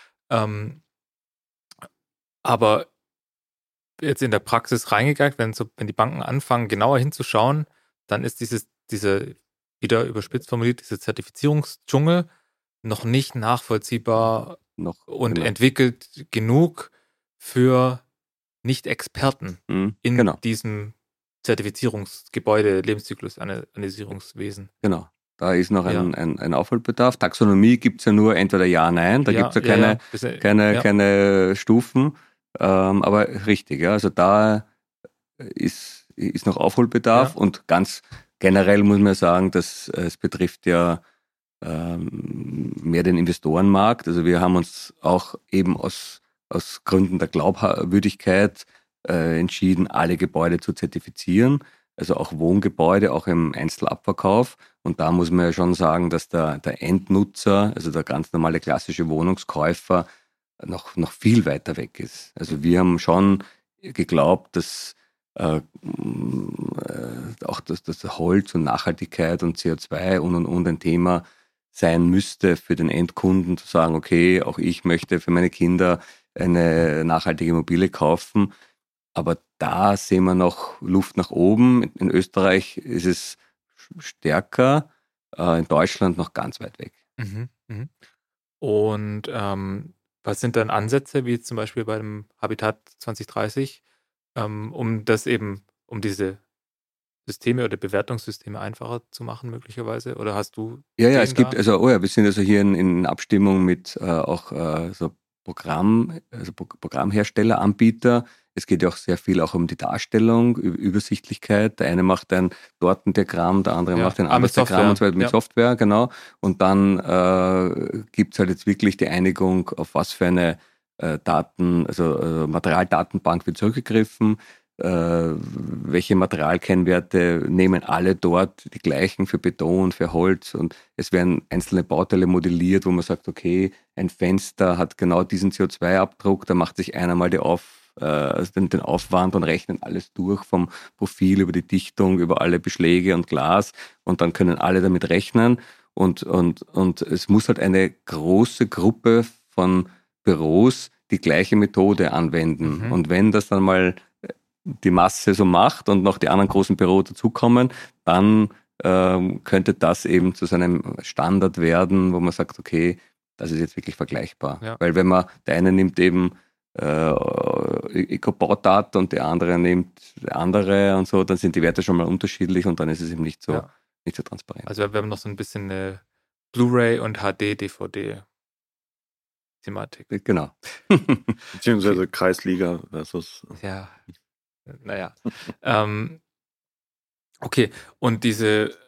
Aber jetzt in der Praxis reingegangen, wenn die Banken anfangen, genauer hinzuschauen, dann ist diese, wieder überspitzt formuliert, diese Zertifizierungsdschungel noch nicht nachvollziehbar und entwickelt genug für Nicht-Experten in diesem Zertifizierungsgebäude, Lebenszyklus-Analysierungswesen. Genau. Da ist noch ein Aufholbedarf. Taxonomie gibt es ja nur entweder Ja, Nein. Da gibt es ja keine Stufen. Aber richtig, also da ist noch Aufholbedarf und ganz generell muss man sagen, dass es betrifft ja mehr den Investorenmarkt. Also wir haben uns auch eben aus Gründen der Glaubwürdigkeit entschieden, alle Gebäude zu zertifizieren, also auch Wohngebäude, auch im Einzelabverkauf. Und da muss man ja schon sagen, dass der Endnutzer, also der ganz normale klassische Wohnungskäufer, noch viel weiter weg ist. Also wir haben schon geglaubt, dass auch das Holz und Nachhaltigkeit und CO2 und ein Thema sein müsste für den Endkunden, zu sagen, okay, auch ich möchte für meine Kinder eine nachhaltige Immobilie kaufen. Aber da sehen wir noch Luft nach oben. In Österreich ist es stärker, in Deutschland noch ganz weit weg. Mhm. Mhm. Und was sind dann Ansätze, wie zum Beispiel bei dem Habitat 2030, um diese Systeme oder Bewertungssysteme einfacher zu machen möglicherweise? Oder hast du Ja, Ideen es gibt, da? wir sind also hier in Abstimmung mit auch so Programmhersteller, Anbieter. Es geht ja auch sehr viel auch um die Darstellung, Übersichtlichkeit. Der eine macht ein Tortendiagramm, der andere macht ein anderes Diagramm und so weiter mit Software, genau. Und dann gibt es halt jetzt wirklich die Einigung, auf was für eine Materialdatenbank wird zurückgegriffen. Welche Materialkennwerte nehmen alle dort die gleichen für Beton, für Holz, und es werden einzelne Bauteile modelliert, wo man sagt, okay, ein Fenster hat genau diesen CO2-Abdruck, da macht sich einer mal den Aufwand und rechnet alles durch, vom Profil über die Dichtung, über alle Beschläge und Glas, und dann können alle damit rechnen, und es muss halt eine große Gruppe von Büros die gleiche Methode anwenden. Und wenn das dann mal die Masse so macht und noch die anderen großen Büros dazukommen, dann könnte das eben zu so einem Standard werden, wo man sagt, okay, das ist jetzt wirklich vergleichbar. Ja. Weil wenn der eine nimmt eben Eco-Baudaten und der andere nimmt andere und so, dann sind die Werte schon mal unterschiedlich und dann ist es eben nicht so transparent. Also wir haben noch so ein bisschen eine Blu-ray und HD-DVD-Thematik. Genau. Beziehungsweise Kreisliga versus... Ja, naja. Okay, und das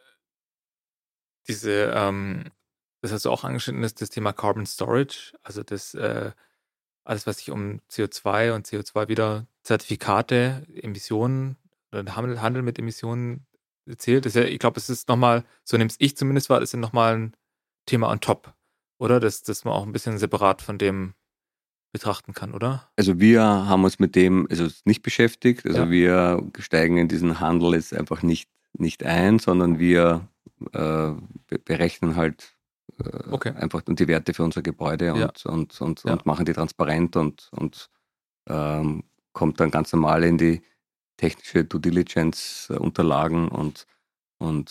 hast du auch angeschnitten, ist das Thema Carbon Storage, also das alles, was sich um CO2 und CO2 wieder Zertifikate, Emissionen oder Handel mit Emissionen zählt. Das ist ja, ich glaube, es ist nochmal, so nehme ich zumindest wahr, das ist nochmal ein Thema on top, oder? Das man auch ein bisschen separat von dem betrachten kann, oder? Also wir haben uns mit dem nicht beschäftigt. Also wir steigen in diesen Handel jetzt einfach nicht ein, sondern wir berechnen halt einfach die Werte für unser Gebäude und machen die transparent und kommt dann ganz normal in die technische Due Diligence Unterlagen und man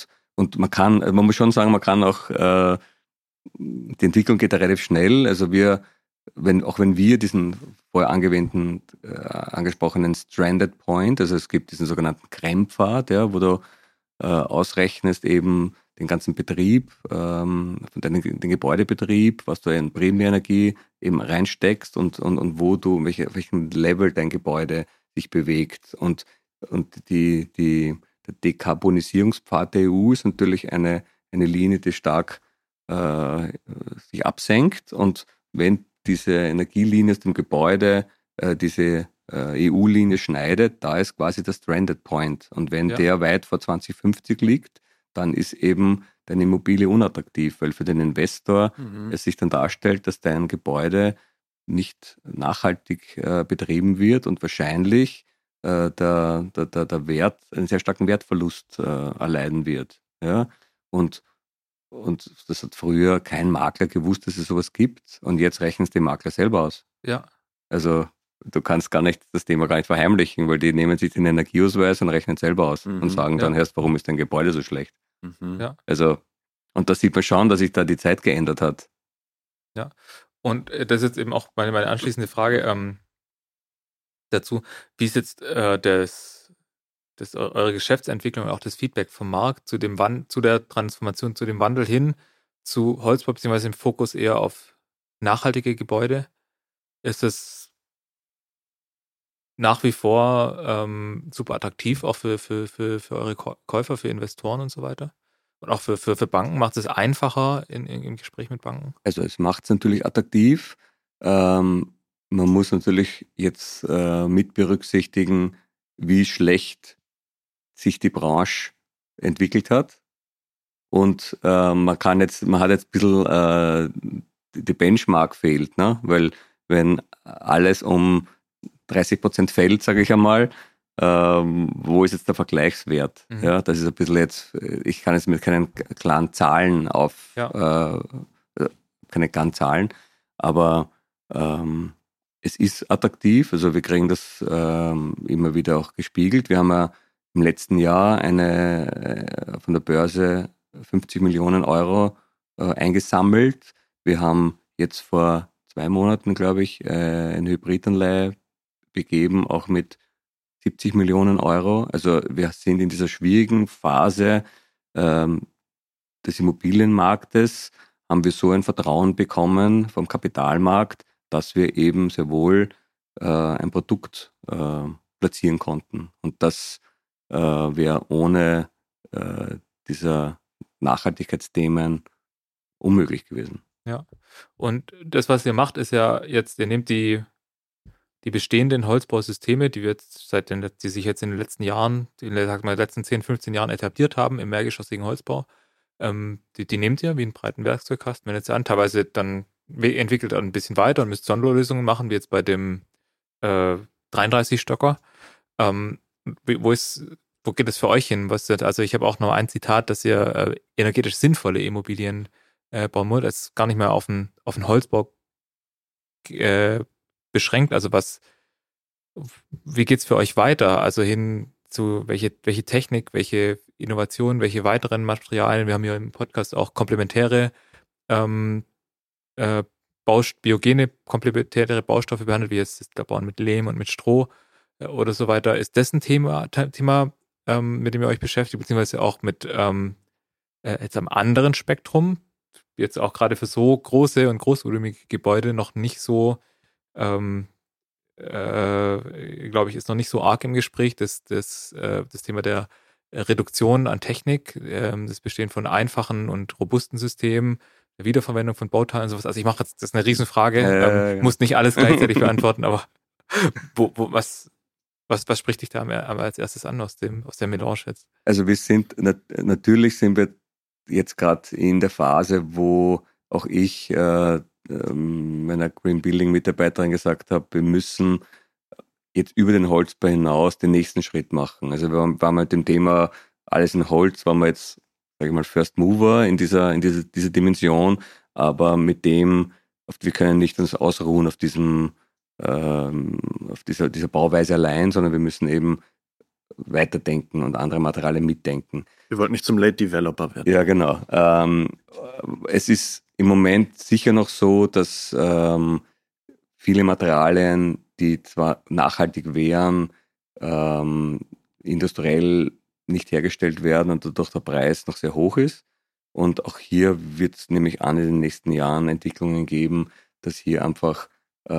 muss schon sagen, man kann auch die Entwicklung geht da relativ schnell. Also wenn wir diesen vorher angesprochenen Stranded Point, also es gibt diesen sogenannten Krempfad, wo du ausrechnest eben den ganzen Betrieb, den Gebäudebetrieb, was du in Primärenergie eben reinsteckst und wo du, welchem Level dein Gebäude sich bewegt. Und der Dekarbonisierungspfad der EU ist natürlich eine Linie, die stark sich absenkt, und wenn diese Energielinie aus dem Gebäude diese EU-Linie schneidet, da ist quasi der Stranded Point. Und wenn der weit vor 2050 liegt, dann ist eben deine Immobilie unattraktiv, weil für den Investor es sich dann darstellt, dass dein Gebäude nicht nachhaltig betrieben wird und wahrscheinlich der Wert, einen sehr starken Wertverlust erleiden wird. Ja? Und das hat früher kein Makler gewusst, dass es sowas gibt. Und jetzt rechnen es die Makler selber aus. Ja. Also du kannst das Thema gar nicht verheimlichen, weil die nehmen sich den Energieausweis und rechnen selber aus und sagen dann erst, warum ist dein Gebäude so schlecht. Ja. Also, und da sieht man schon, dass sich da die Zeit geändert hat. Ja. Und das ist jetzt eben auch meine anschließende Frage dazu. Wie ist jetzt eure Geschäftsentwicklung und auch das Feedback vom Markt zu der Transformation, zu dem Wandel hin zu Holzbau, beziehungsweise im Fokus eher auf nachhaltige Gebäude? Ist es nach wie vor super attraktiv, auch für eure Käufer, für Investoren und so weiter? Und auch für Banken? Macht es einfacher im Gespräch mit Banken? Also es macht es natürlich attraktiv. Man muss natürlich jetzt mit berücksichtigen, wie schlecht sich die Branche entwickelt hat. Und man hat jetzt ein bisschen die Benchmark fehlt, ne? Weil wenn alles um 30% fällt, sage ich einmal, wo ist jetzt der Vergleichswert? Ja, das ist ein bisschen jetzt, ich kann jetzt mit keinen klaren Zahlen keine klaren Zahlen, aber es ist attraktiv, also wir kriegen das immer wieder auch gespiegelt. Wir haben ja im letzten Jahr von der Börse 50 Millionen Euro eingesammelt. Wir haben jetzt vor 2 Monaten, glaube ich, eine Hybridanleihe begeben, auch mit 70 Millionen Euro. Also wir sind in dieser schwierigen Phase des Immobilienmarktes, haben wir so ein Vertrauen bekommen vom Kapitalmarkt, dass wir eben sehr wohl ein Produkt platzieren konnten. Und das wäre ohne dieser Nachhaltigkeitsthemen unmöglich gewesen. Ja. Und das, was ihr macht, ist ja jetzt, ihr nehmt die bestehenden Holzbausysteme, die sich jetzt in den letzten Jahren, letzten 10, 15 Jahren etabliert haben im mehrgeschossigen Holzbau, die nehmt ihr wie einen breiten Werkzeugkasten, wenn jetzt an, teilweise dann entwickelt ein bisschen weiter und müsst Sonderlösungen machen, wie jetzt bei dem 33-Stocker. Wo geht es für euch hin? Also ich habe auch noch ein Zitat, dass ihr energetisch sinnvolle Immobilien bauen wollt, als gar nicht mehr auf den Holzbau beschränkt. Also wie geht's für euch weiter? Also hin zu welche Technik, welche Innovation, welche weiteren Materialien? Wir haben hier im Podcast auch komplementäre biogene komplementäre Baustoffe behandelt, wie jetzt das Bauen mit Lehm und mit Stroh oder so weiter. Ist das ein Thema, mit dem ihr euch beschäftigt, beziehungsweise auch mit jetzt am anderen Spektrum, jetzt auch gerade für so große und großvolumige Gebäude noch nicht so, glaube ich, ist noch nicht so arg im Gespräch, das Thema der Reduktion an Technik, das Bestehen von einfachen und robusten Systemen, der Wiederverwendung von Bauteilen und sowas. Also ich mache jetzt, das ist eine Riesenfrage, muss nicht alles gleichzeitig beantworten, aber was spricht dich da als erstes an aus der Melange jetzt? Also natürlich sind wir jetzt gerade in der Phase, wo auch ich meiner Green Building Mitarbeiterin gesagt habe, wir müssen jetzt über den Holzbau hinaus den nächsten Schritt machen. Also wir waren mit dem Thema alles in Holz, waren wir jetzt, sage ich mal, First Mover in dieser Dimension, aber mit dem, wir können nicht uns ausruhen auf dieser Bauweise allein, sondern wir müssen eben weiterdenken und andere Materialien mitdenken. Wir wollten nicht zum Late Developer werden. Ja, genau. Es ist im Moment sicher noch so, dass viele Materialien, die zwar nachhaltig wären, industriell nicht hergestellt werden und dadurch der Preis noch sehr hoch ist. Und auch hier wird es nämlich in den nächsten Jahren Entwicklungen geben, dass hier einfach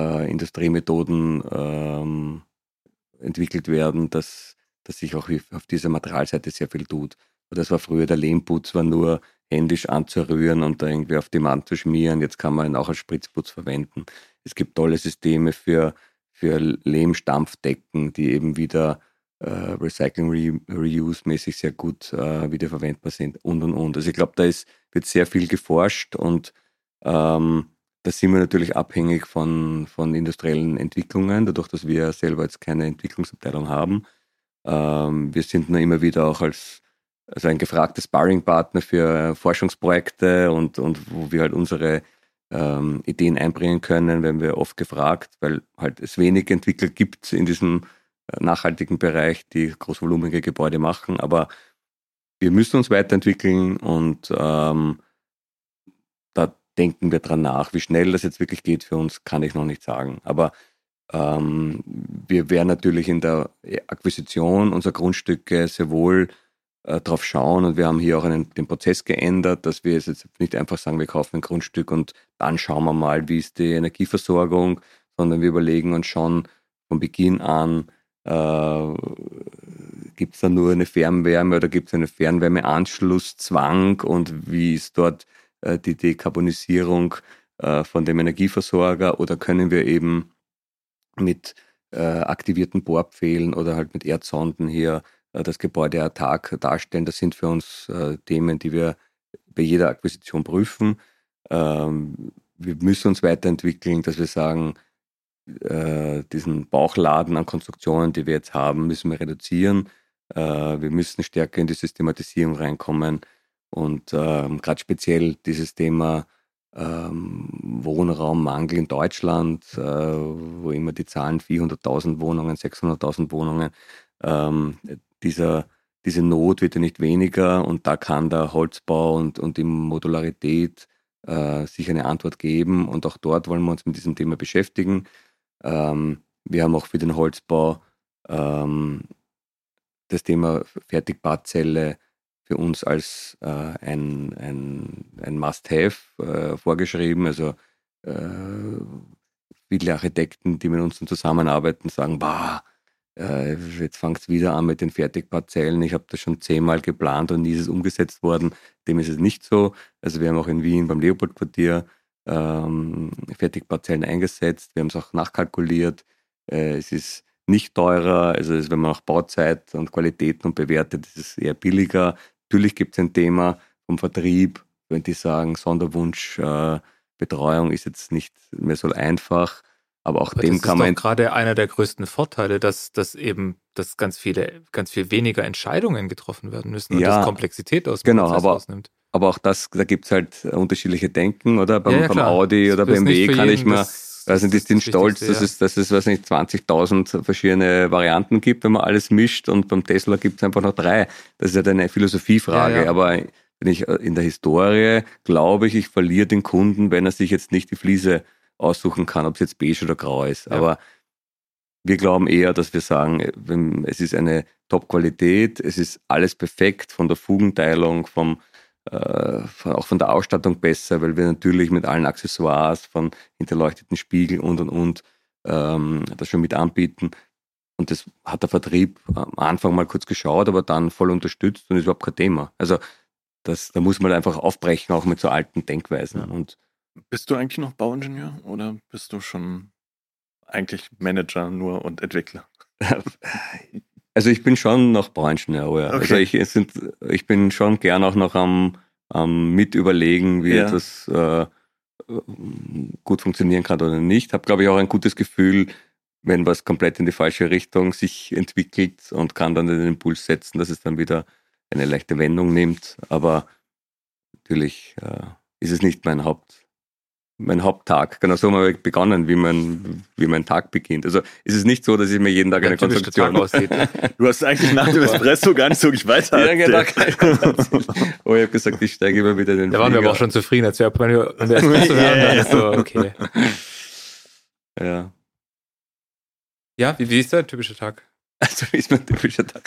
Industriemethoden entwickelt werden, dass sich auch auf dieser Materialseite sehr viel tut. Das war früher, der Lehmputz war nur händisch anzurühren und da irgendwie auf die Wand zu schmieren. Jetzt kann man ihn auch als Spritzputz verwenden. Es gibt tolle Systeme für Lehmstampfdecken, die eben wieder Recycling, Reuse-mäßig sehr gut wiederverwendbar sind und. Also ich glaube, wird sehr viel geforscht und da sind wir natürlich abhängig von industriellen Entwicklungen, dadurch, dass wir selber jetzt keine Entwicklungsabteilung haben. Wir sind nur immer wieder auch als ein gefragter Sparringpartner für Forschungsprojekte und wo wir halt unsere Ideen einbringen können, werden wir oft gefragt, weil halt es wenig Entwickler gibt in diesem nachhaltigen Bereich, die großvolumige Gebäude machen, aber wir müssen uns weiterentwickeln und da denken wir dran nach. Wie schnell das jetzt wirklich geht für uns, kann ich noch nicht sagen, aber wir werden natürlich in der Akquisition unserer Grundstücke sehr wohl drauf schauen und wir haben hier auch den Prozess geändert, dass wir jetzt nicht einfach sagen, wir kaufen ein Grundstück und dann schauen wir mal, wie ist die Energieversorgung, sondern wir überlegen uns schon von Beginn an, gibt es da nur eine Fernwärme oder gibt es einen Fernwärmeanschlusszwang und wie ist dort die Dekarbonisierung von dem Energieversorger oder können wir eben mit aktivierten Bohrpfählen oder halt mit Erdsonden hier das Gebäude autark darstellen. Das sind für uns Themen, die wir bei jeder Akquisition prüfen. Wir müssen uns weiterentwickeln, dass wir sagen, diesen Bauchladen an Konstruktionen, die wir jetzt haben, müssen wir reduzieren. Wir müssen stärker in die Systematisierung reinkommen und gerade speziell dieses Thema Wohnraummangel in Deutschland, wo immer die Zahlen 400.000 Wohnungen, 600.000 Wohnungen, diese Not wird ja nicht weniger und da kann der Holzbau und die Modularität sich eine Antwort geben und auch dort wollen wir uns mit diesem Thema beschäftigen. Wir haben auch für den Holzbau das Thema Fertigbauzelle für uns als ein Must-Have vorgeschrieben. Also viele Architekten, die mit uns zusammenarbeiten, sagen, jetzt fängt es wieder an mit den Fertigparzellen. Ich habe das schon 10-mal geplant und nie ist es umgesetzt worden. Dem ist es nicht so. Also wir haben auch in Wien beim Leopoldquartier Fertigparzellen eingesetzt. Wir haben es auch nachkalkuliert. Es ist nicht teurer. Also wenn man auch Bauzeit und Qualitäten und bewertet, ist es eher billiger. Natürlich gibt es ein Thema vom Vertrieb, wenn die sagen, Sonderwunsch, Betreuung ist jetzt nicht mehr so einfach. Aber auch dem kann man. Das ist doch gerade einer der größten Vorteile, dass ganz viel weniger Entscheidungen getroffen werden müssen und das Komplexität aus dem Prozess rausnimmt. Aber auch da gibt es halt unterschiedliche Denken, oder? Beim Audi oder BMW kann ich mal, also die sind stolz, dass es, weiß nicht, 20.000 verschiedene Varianten gibt, wenn man alles mischt, und beim Tesla gibt es einfach noch 3. Das ist halt eine Philosophiefrage, aber wenn ich in der Historie glaube ich verliere den Kunden, wenn er sich jetzt nicht die Fliese aussuchen kann, ob es jetzt beige oder grau ist. Ja. Aber wir glauben eher, dass wir sagen, es ist eine Top-Qualität, es ist alles perfekt, von der Fugenteilung, auch von der Ausstattung besser, weil wir natürlich mit allen Accessoires, von hinterleuchteten Spiegeln und das schon mit anbieten. Und das hat der Vertrieb am Anfang mal kurz geschaut, aber dann voll unterstützt und ist überhaupt kein Thema. Also da muss man einfach aufbrechen, auch mit so alten Denkweisen. Ja. Und bist du eigentlich noch Bauingenieur oder bist du schon eigentlich Manager nur und Entwickler? Also ich bin schon noch Bauingenieur, ja. Okay. Also ich bin schon gern auch noch am Mitüberlegen, wie etwas gut funktionieren kann oder nicht. Habe, glaube ich, auch ein gutes Gefühl, wenn was komplett in die falsche Richtung sich entwickelt, und kann dann den Impuls setzen, dass es dann wieder eine leichte Wendung nimmt. Aber natürlich ist es nicht mein Haupttag. Genau so haben wir begonnen, wie mein Tag beginnt. Also ist es nicht so, dass ich mir jeden Tag eine Konzentration aussieht. Du hast eigentlich nach dem Espresso gar nicht wirklich weiter. Ja, genau. Oh, ich habe gesagt, ich steige immer wieder in den Flieger. Da waren wir aber auch schon zufrieden, als wir Espresso hören, dann ist so, okay. Ja. Ja, wie ist dein typischer Tag? Also wie ist mein typischer Tag?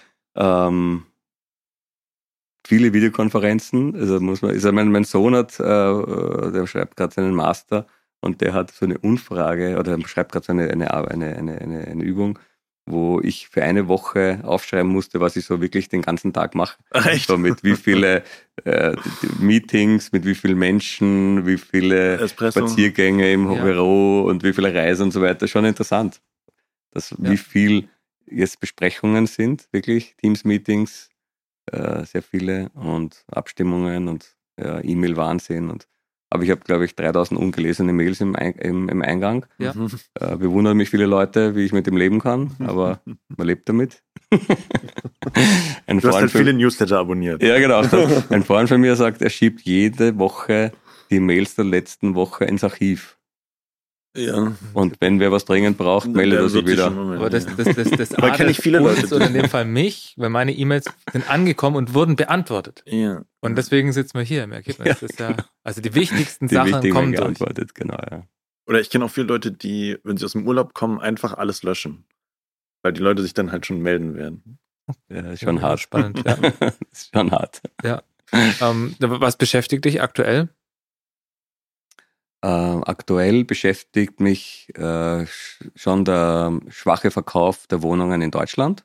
Viele Videokonferenzen, also mein Sohn der schreibt gerade seinen Master, und der hat so eine Umfrage, oder schreibt gerade so eine Übung, wo ich für eine Woche aufschreiben musste, was ich so wirklich den ganzen Tag mache. Echt? So mit wie viele Meetings, mit wie vielen Menschen, wie viele Espresso. Spaziergänge im Büro und wie viele Reisen und so weiter. Schon interessant, wie viel jetzt Besprechungen sind, wirklich, Teams-Meetings, sehr viele, und Abstimmungen und E-Mail-Wahnsinn. Aber ich habe, glaube ich, 3000 ungelesene Mails im Eingang. Ja. Bewundern mich viele Leute, wie ich mit dem leben kann, aber man lebt damit. Du hast halt viele Newsletter abonniert. Ja, genau. Ein Freund von mir sagt, er schiebt jede Woche die Mails der letzten Woche ins Archiv. Ja. Und wenn wer was dringend braucht, meldet er sich wieder. Aber das aber kenne ich viele Leute. Oder in dem Fall mich, weil meine E-Mails sind angekommen und wurden beantwortet. Ja. Und deswegen sitzen wir hier im Ergebnis. Das ist also die wichtigsten Sachen kommen geantwortet, genau, ja. Oder ich kenne auch viele Leute, die, wenn sie aus dem Urlaub kommen, einfach alles löschen. Weil die Leute sich dann halt schon melden werden. Ja, ist schon hart. Spannend, ja. Ist schon hart. Ja. Was beschäftigt dich aktuell? Aktuell beschäftigt mich schon der schwache Verkauf der Wohnungen in Deutschland.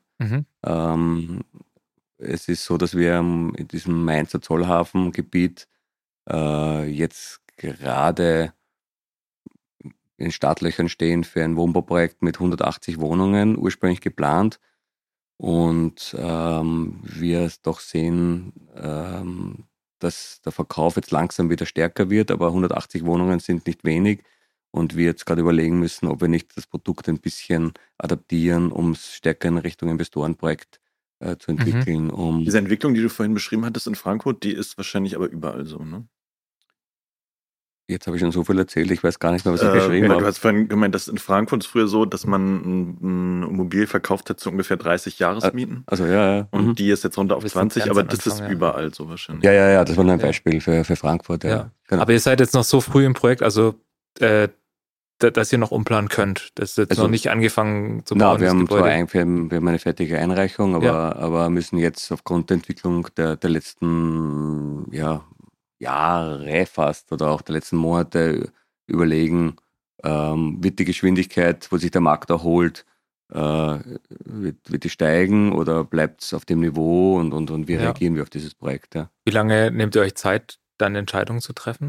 Es ist so, dass wir in diesem Mainzer Zollhafengebiet jetzt gerade in Startlöchern stehen für ein Wohnbauprojekt mit 180 Wohnungen, ursprünglich geplant. Und wir doch sehen, dass der Verkauf jetzt langsam wieder stärker wird, aber 180 Wohnungen sind nicht wenig, und wir jetzt gerade überlegen müssen, ob wir nicht das Produkt ein bisschen adaptieren, um es stärker in Richtung Investorenprojekt zu entwickeln. Diese Entwicklung, die du vorhin beschrieben hattest in Frankfurt, die ist wahrscheinlich aber überall so, ne? Jetzt habe ich schon so viel erzählt, ich weiß gar nicht mehr, was ich geschrieben habe. Du hast vorhin gemeint, dass in Frankfurt früher so, dass man ein Immobilie verkauft hat zu ungefähr 30 Jahresmieten. Also ja. Und die ist jetzt runter auf 20, aber das ist überall so wahrscheinlich. Ja, das war nur ein Beispiel für Frankfurt. Ja. Genau. Aber ihr seid jetzt noch so früh im Projekt, also dass ihr noch umplanen könnt. Das ist jetzt noch nicht angefangen zu bauen. Wir haben eine fertige Einreichung, aber müssen jetzt aufgrund der Entwicklung der letzten Jahre fast oder auch der letzten Monate überlegen, wird die Geschwindigkeit, wo sich der Markt erholt, wird die steigen oder bleibt es auf dem Niveau und wie reagieren wir auf dieses Projekt? Ja. Wie lange nehmt ihr euch Zeit, dann Entscheidungen zu treffen?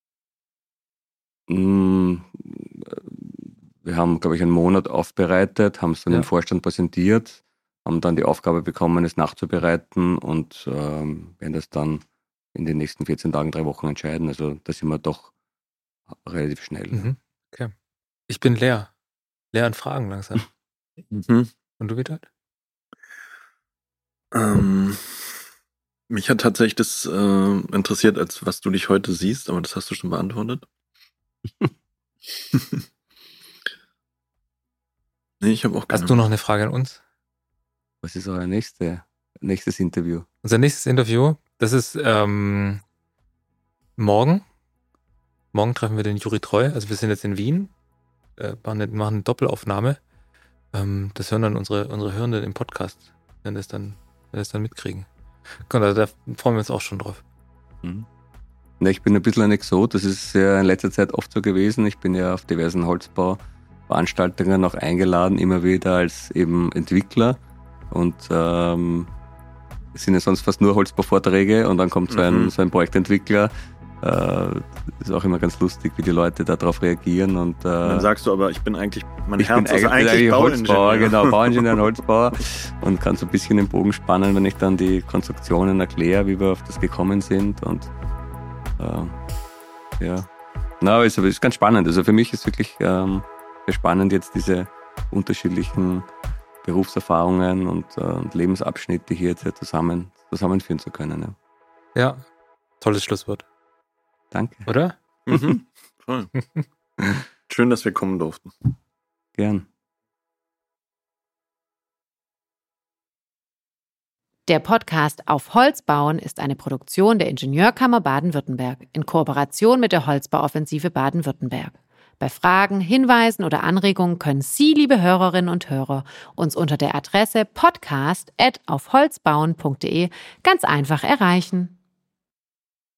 Wir haben, glaube ich, einen Monat aufbereitet, haben es dann dem Vorstand präsentiert, haben dann die Aufgabe bekommen, es nachzubereiten und werden das dann in den nächsten 14 Tagen, 3 Wochen entscheiden. Also da sind wir doch relativ schnell. Mhm. Okay. Ich bin leer an Fragen langsam. Und du, Witold? Mich hat tatsächlich das interessiert, als was du dich heute siehst, aber das hast du schon beantwortet. Nee, ich habe auch keine. Hast du noch eine Frage an uns? Was ist euer nächstes Interview? Unser nächstes Interview, das ist morgen. Morgen treffen wir den Juri Treu. Also wir sind jetzt in Wien, machen eine Doppelaufnahme. Das hören dann unsere Hörenden im Podcast, wenn das dann mitkriegen. Also da freuen wir uns auch schon drauf. Mhm. Ich bin ein bisschen ein Exot, das ist ja in letzter Zeit oft so gewesen. Ich bin ja auf diversen Holzbauveranstaltungen auch eingeladen, immer wieder als eben Entwickler. Und es sind ja sonst fast nur Holzbauvorträge und dann kommt so ein Projektentwickler. Ist auch immer ganz lustig, wie die Leute darauf reagieren. Und dann sagst du aber, mein Herz ist eigentlich Holzbauer, genau, Bauingenieur und Holzbauer und kann so ein bisschen den Bogen spannen, wenn ich dann die Konstruktionen erkläre, wie wir auf das gekommen sind. Und aber es ist ganz spannend. Also für mich ist wirklich sehr spannend, jetzt diese unterschiedlichen Berufserfahrungen und Lebensabschnitte hier jetzt zusammenführen zu können. Ja, tolles Schlusswort. Danke. Oder? Mhm. Voll. Schön, dass wir kommen durften. Gern. Der Podcast Auf Holz bauen ist eine Produktion der Ingenieurkammer Baden-Württemberg in Kooperation mit der Holzbauoffensive Baden-Württemberg. Bei Fragen, Hinweisen oder Anregungen können Sie, liebe Hörerinnen und Hörer, uns unter der Adresse podcast@aufholzbauen.de ganz einfach erreichen.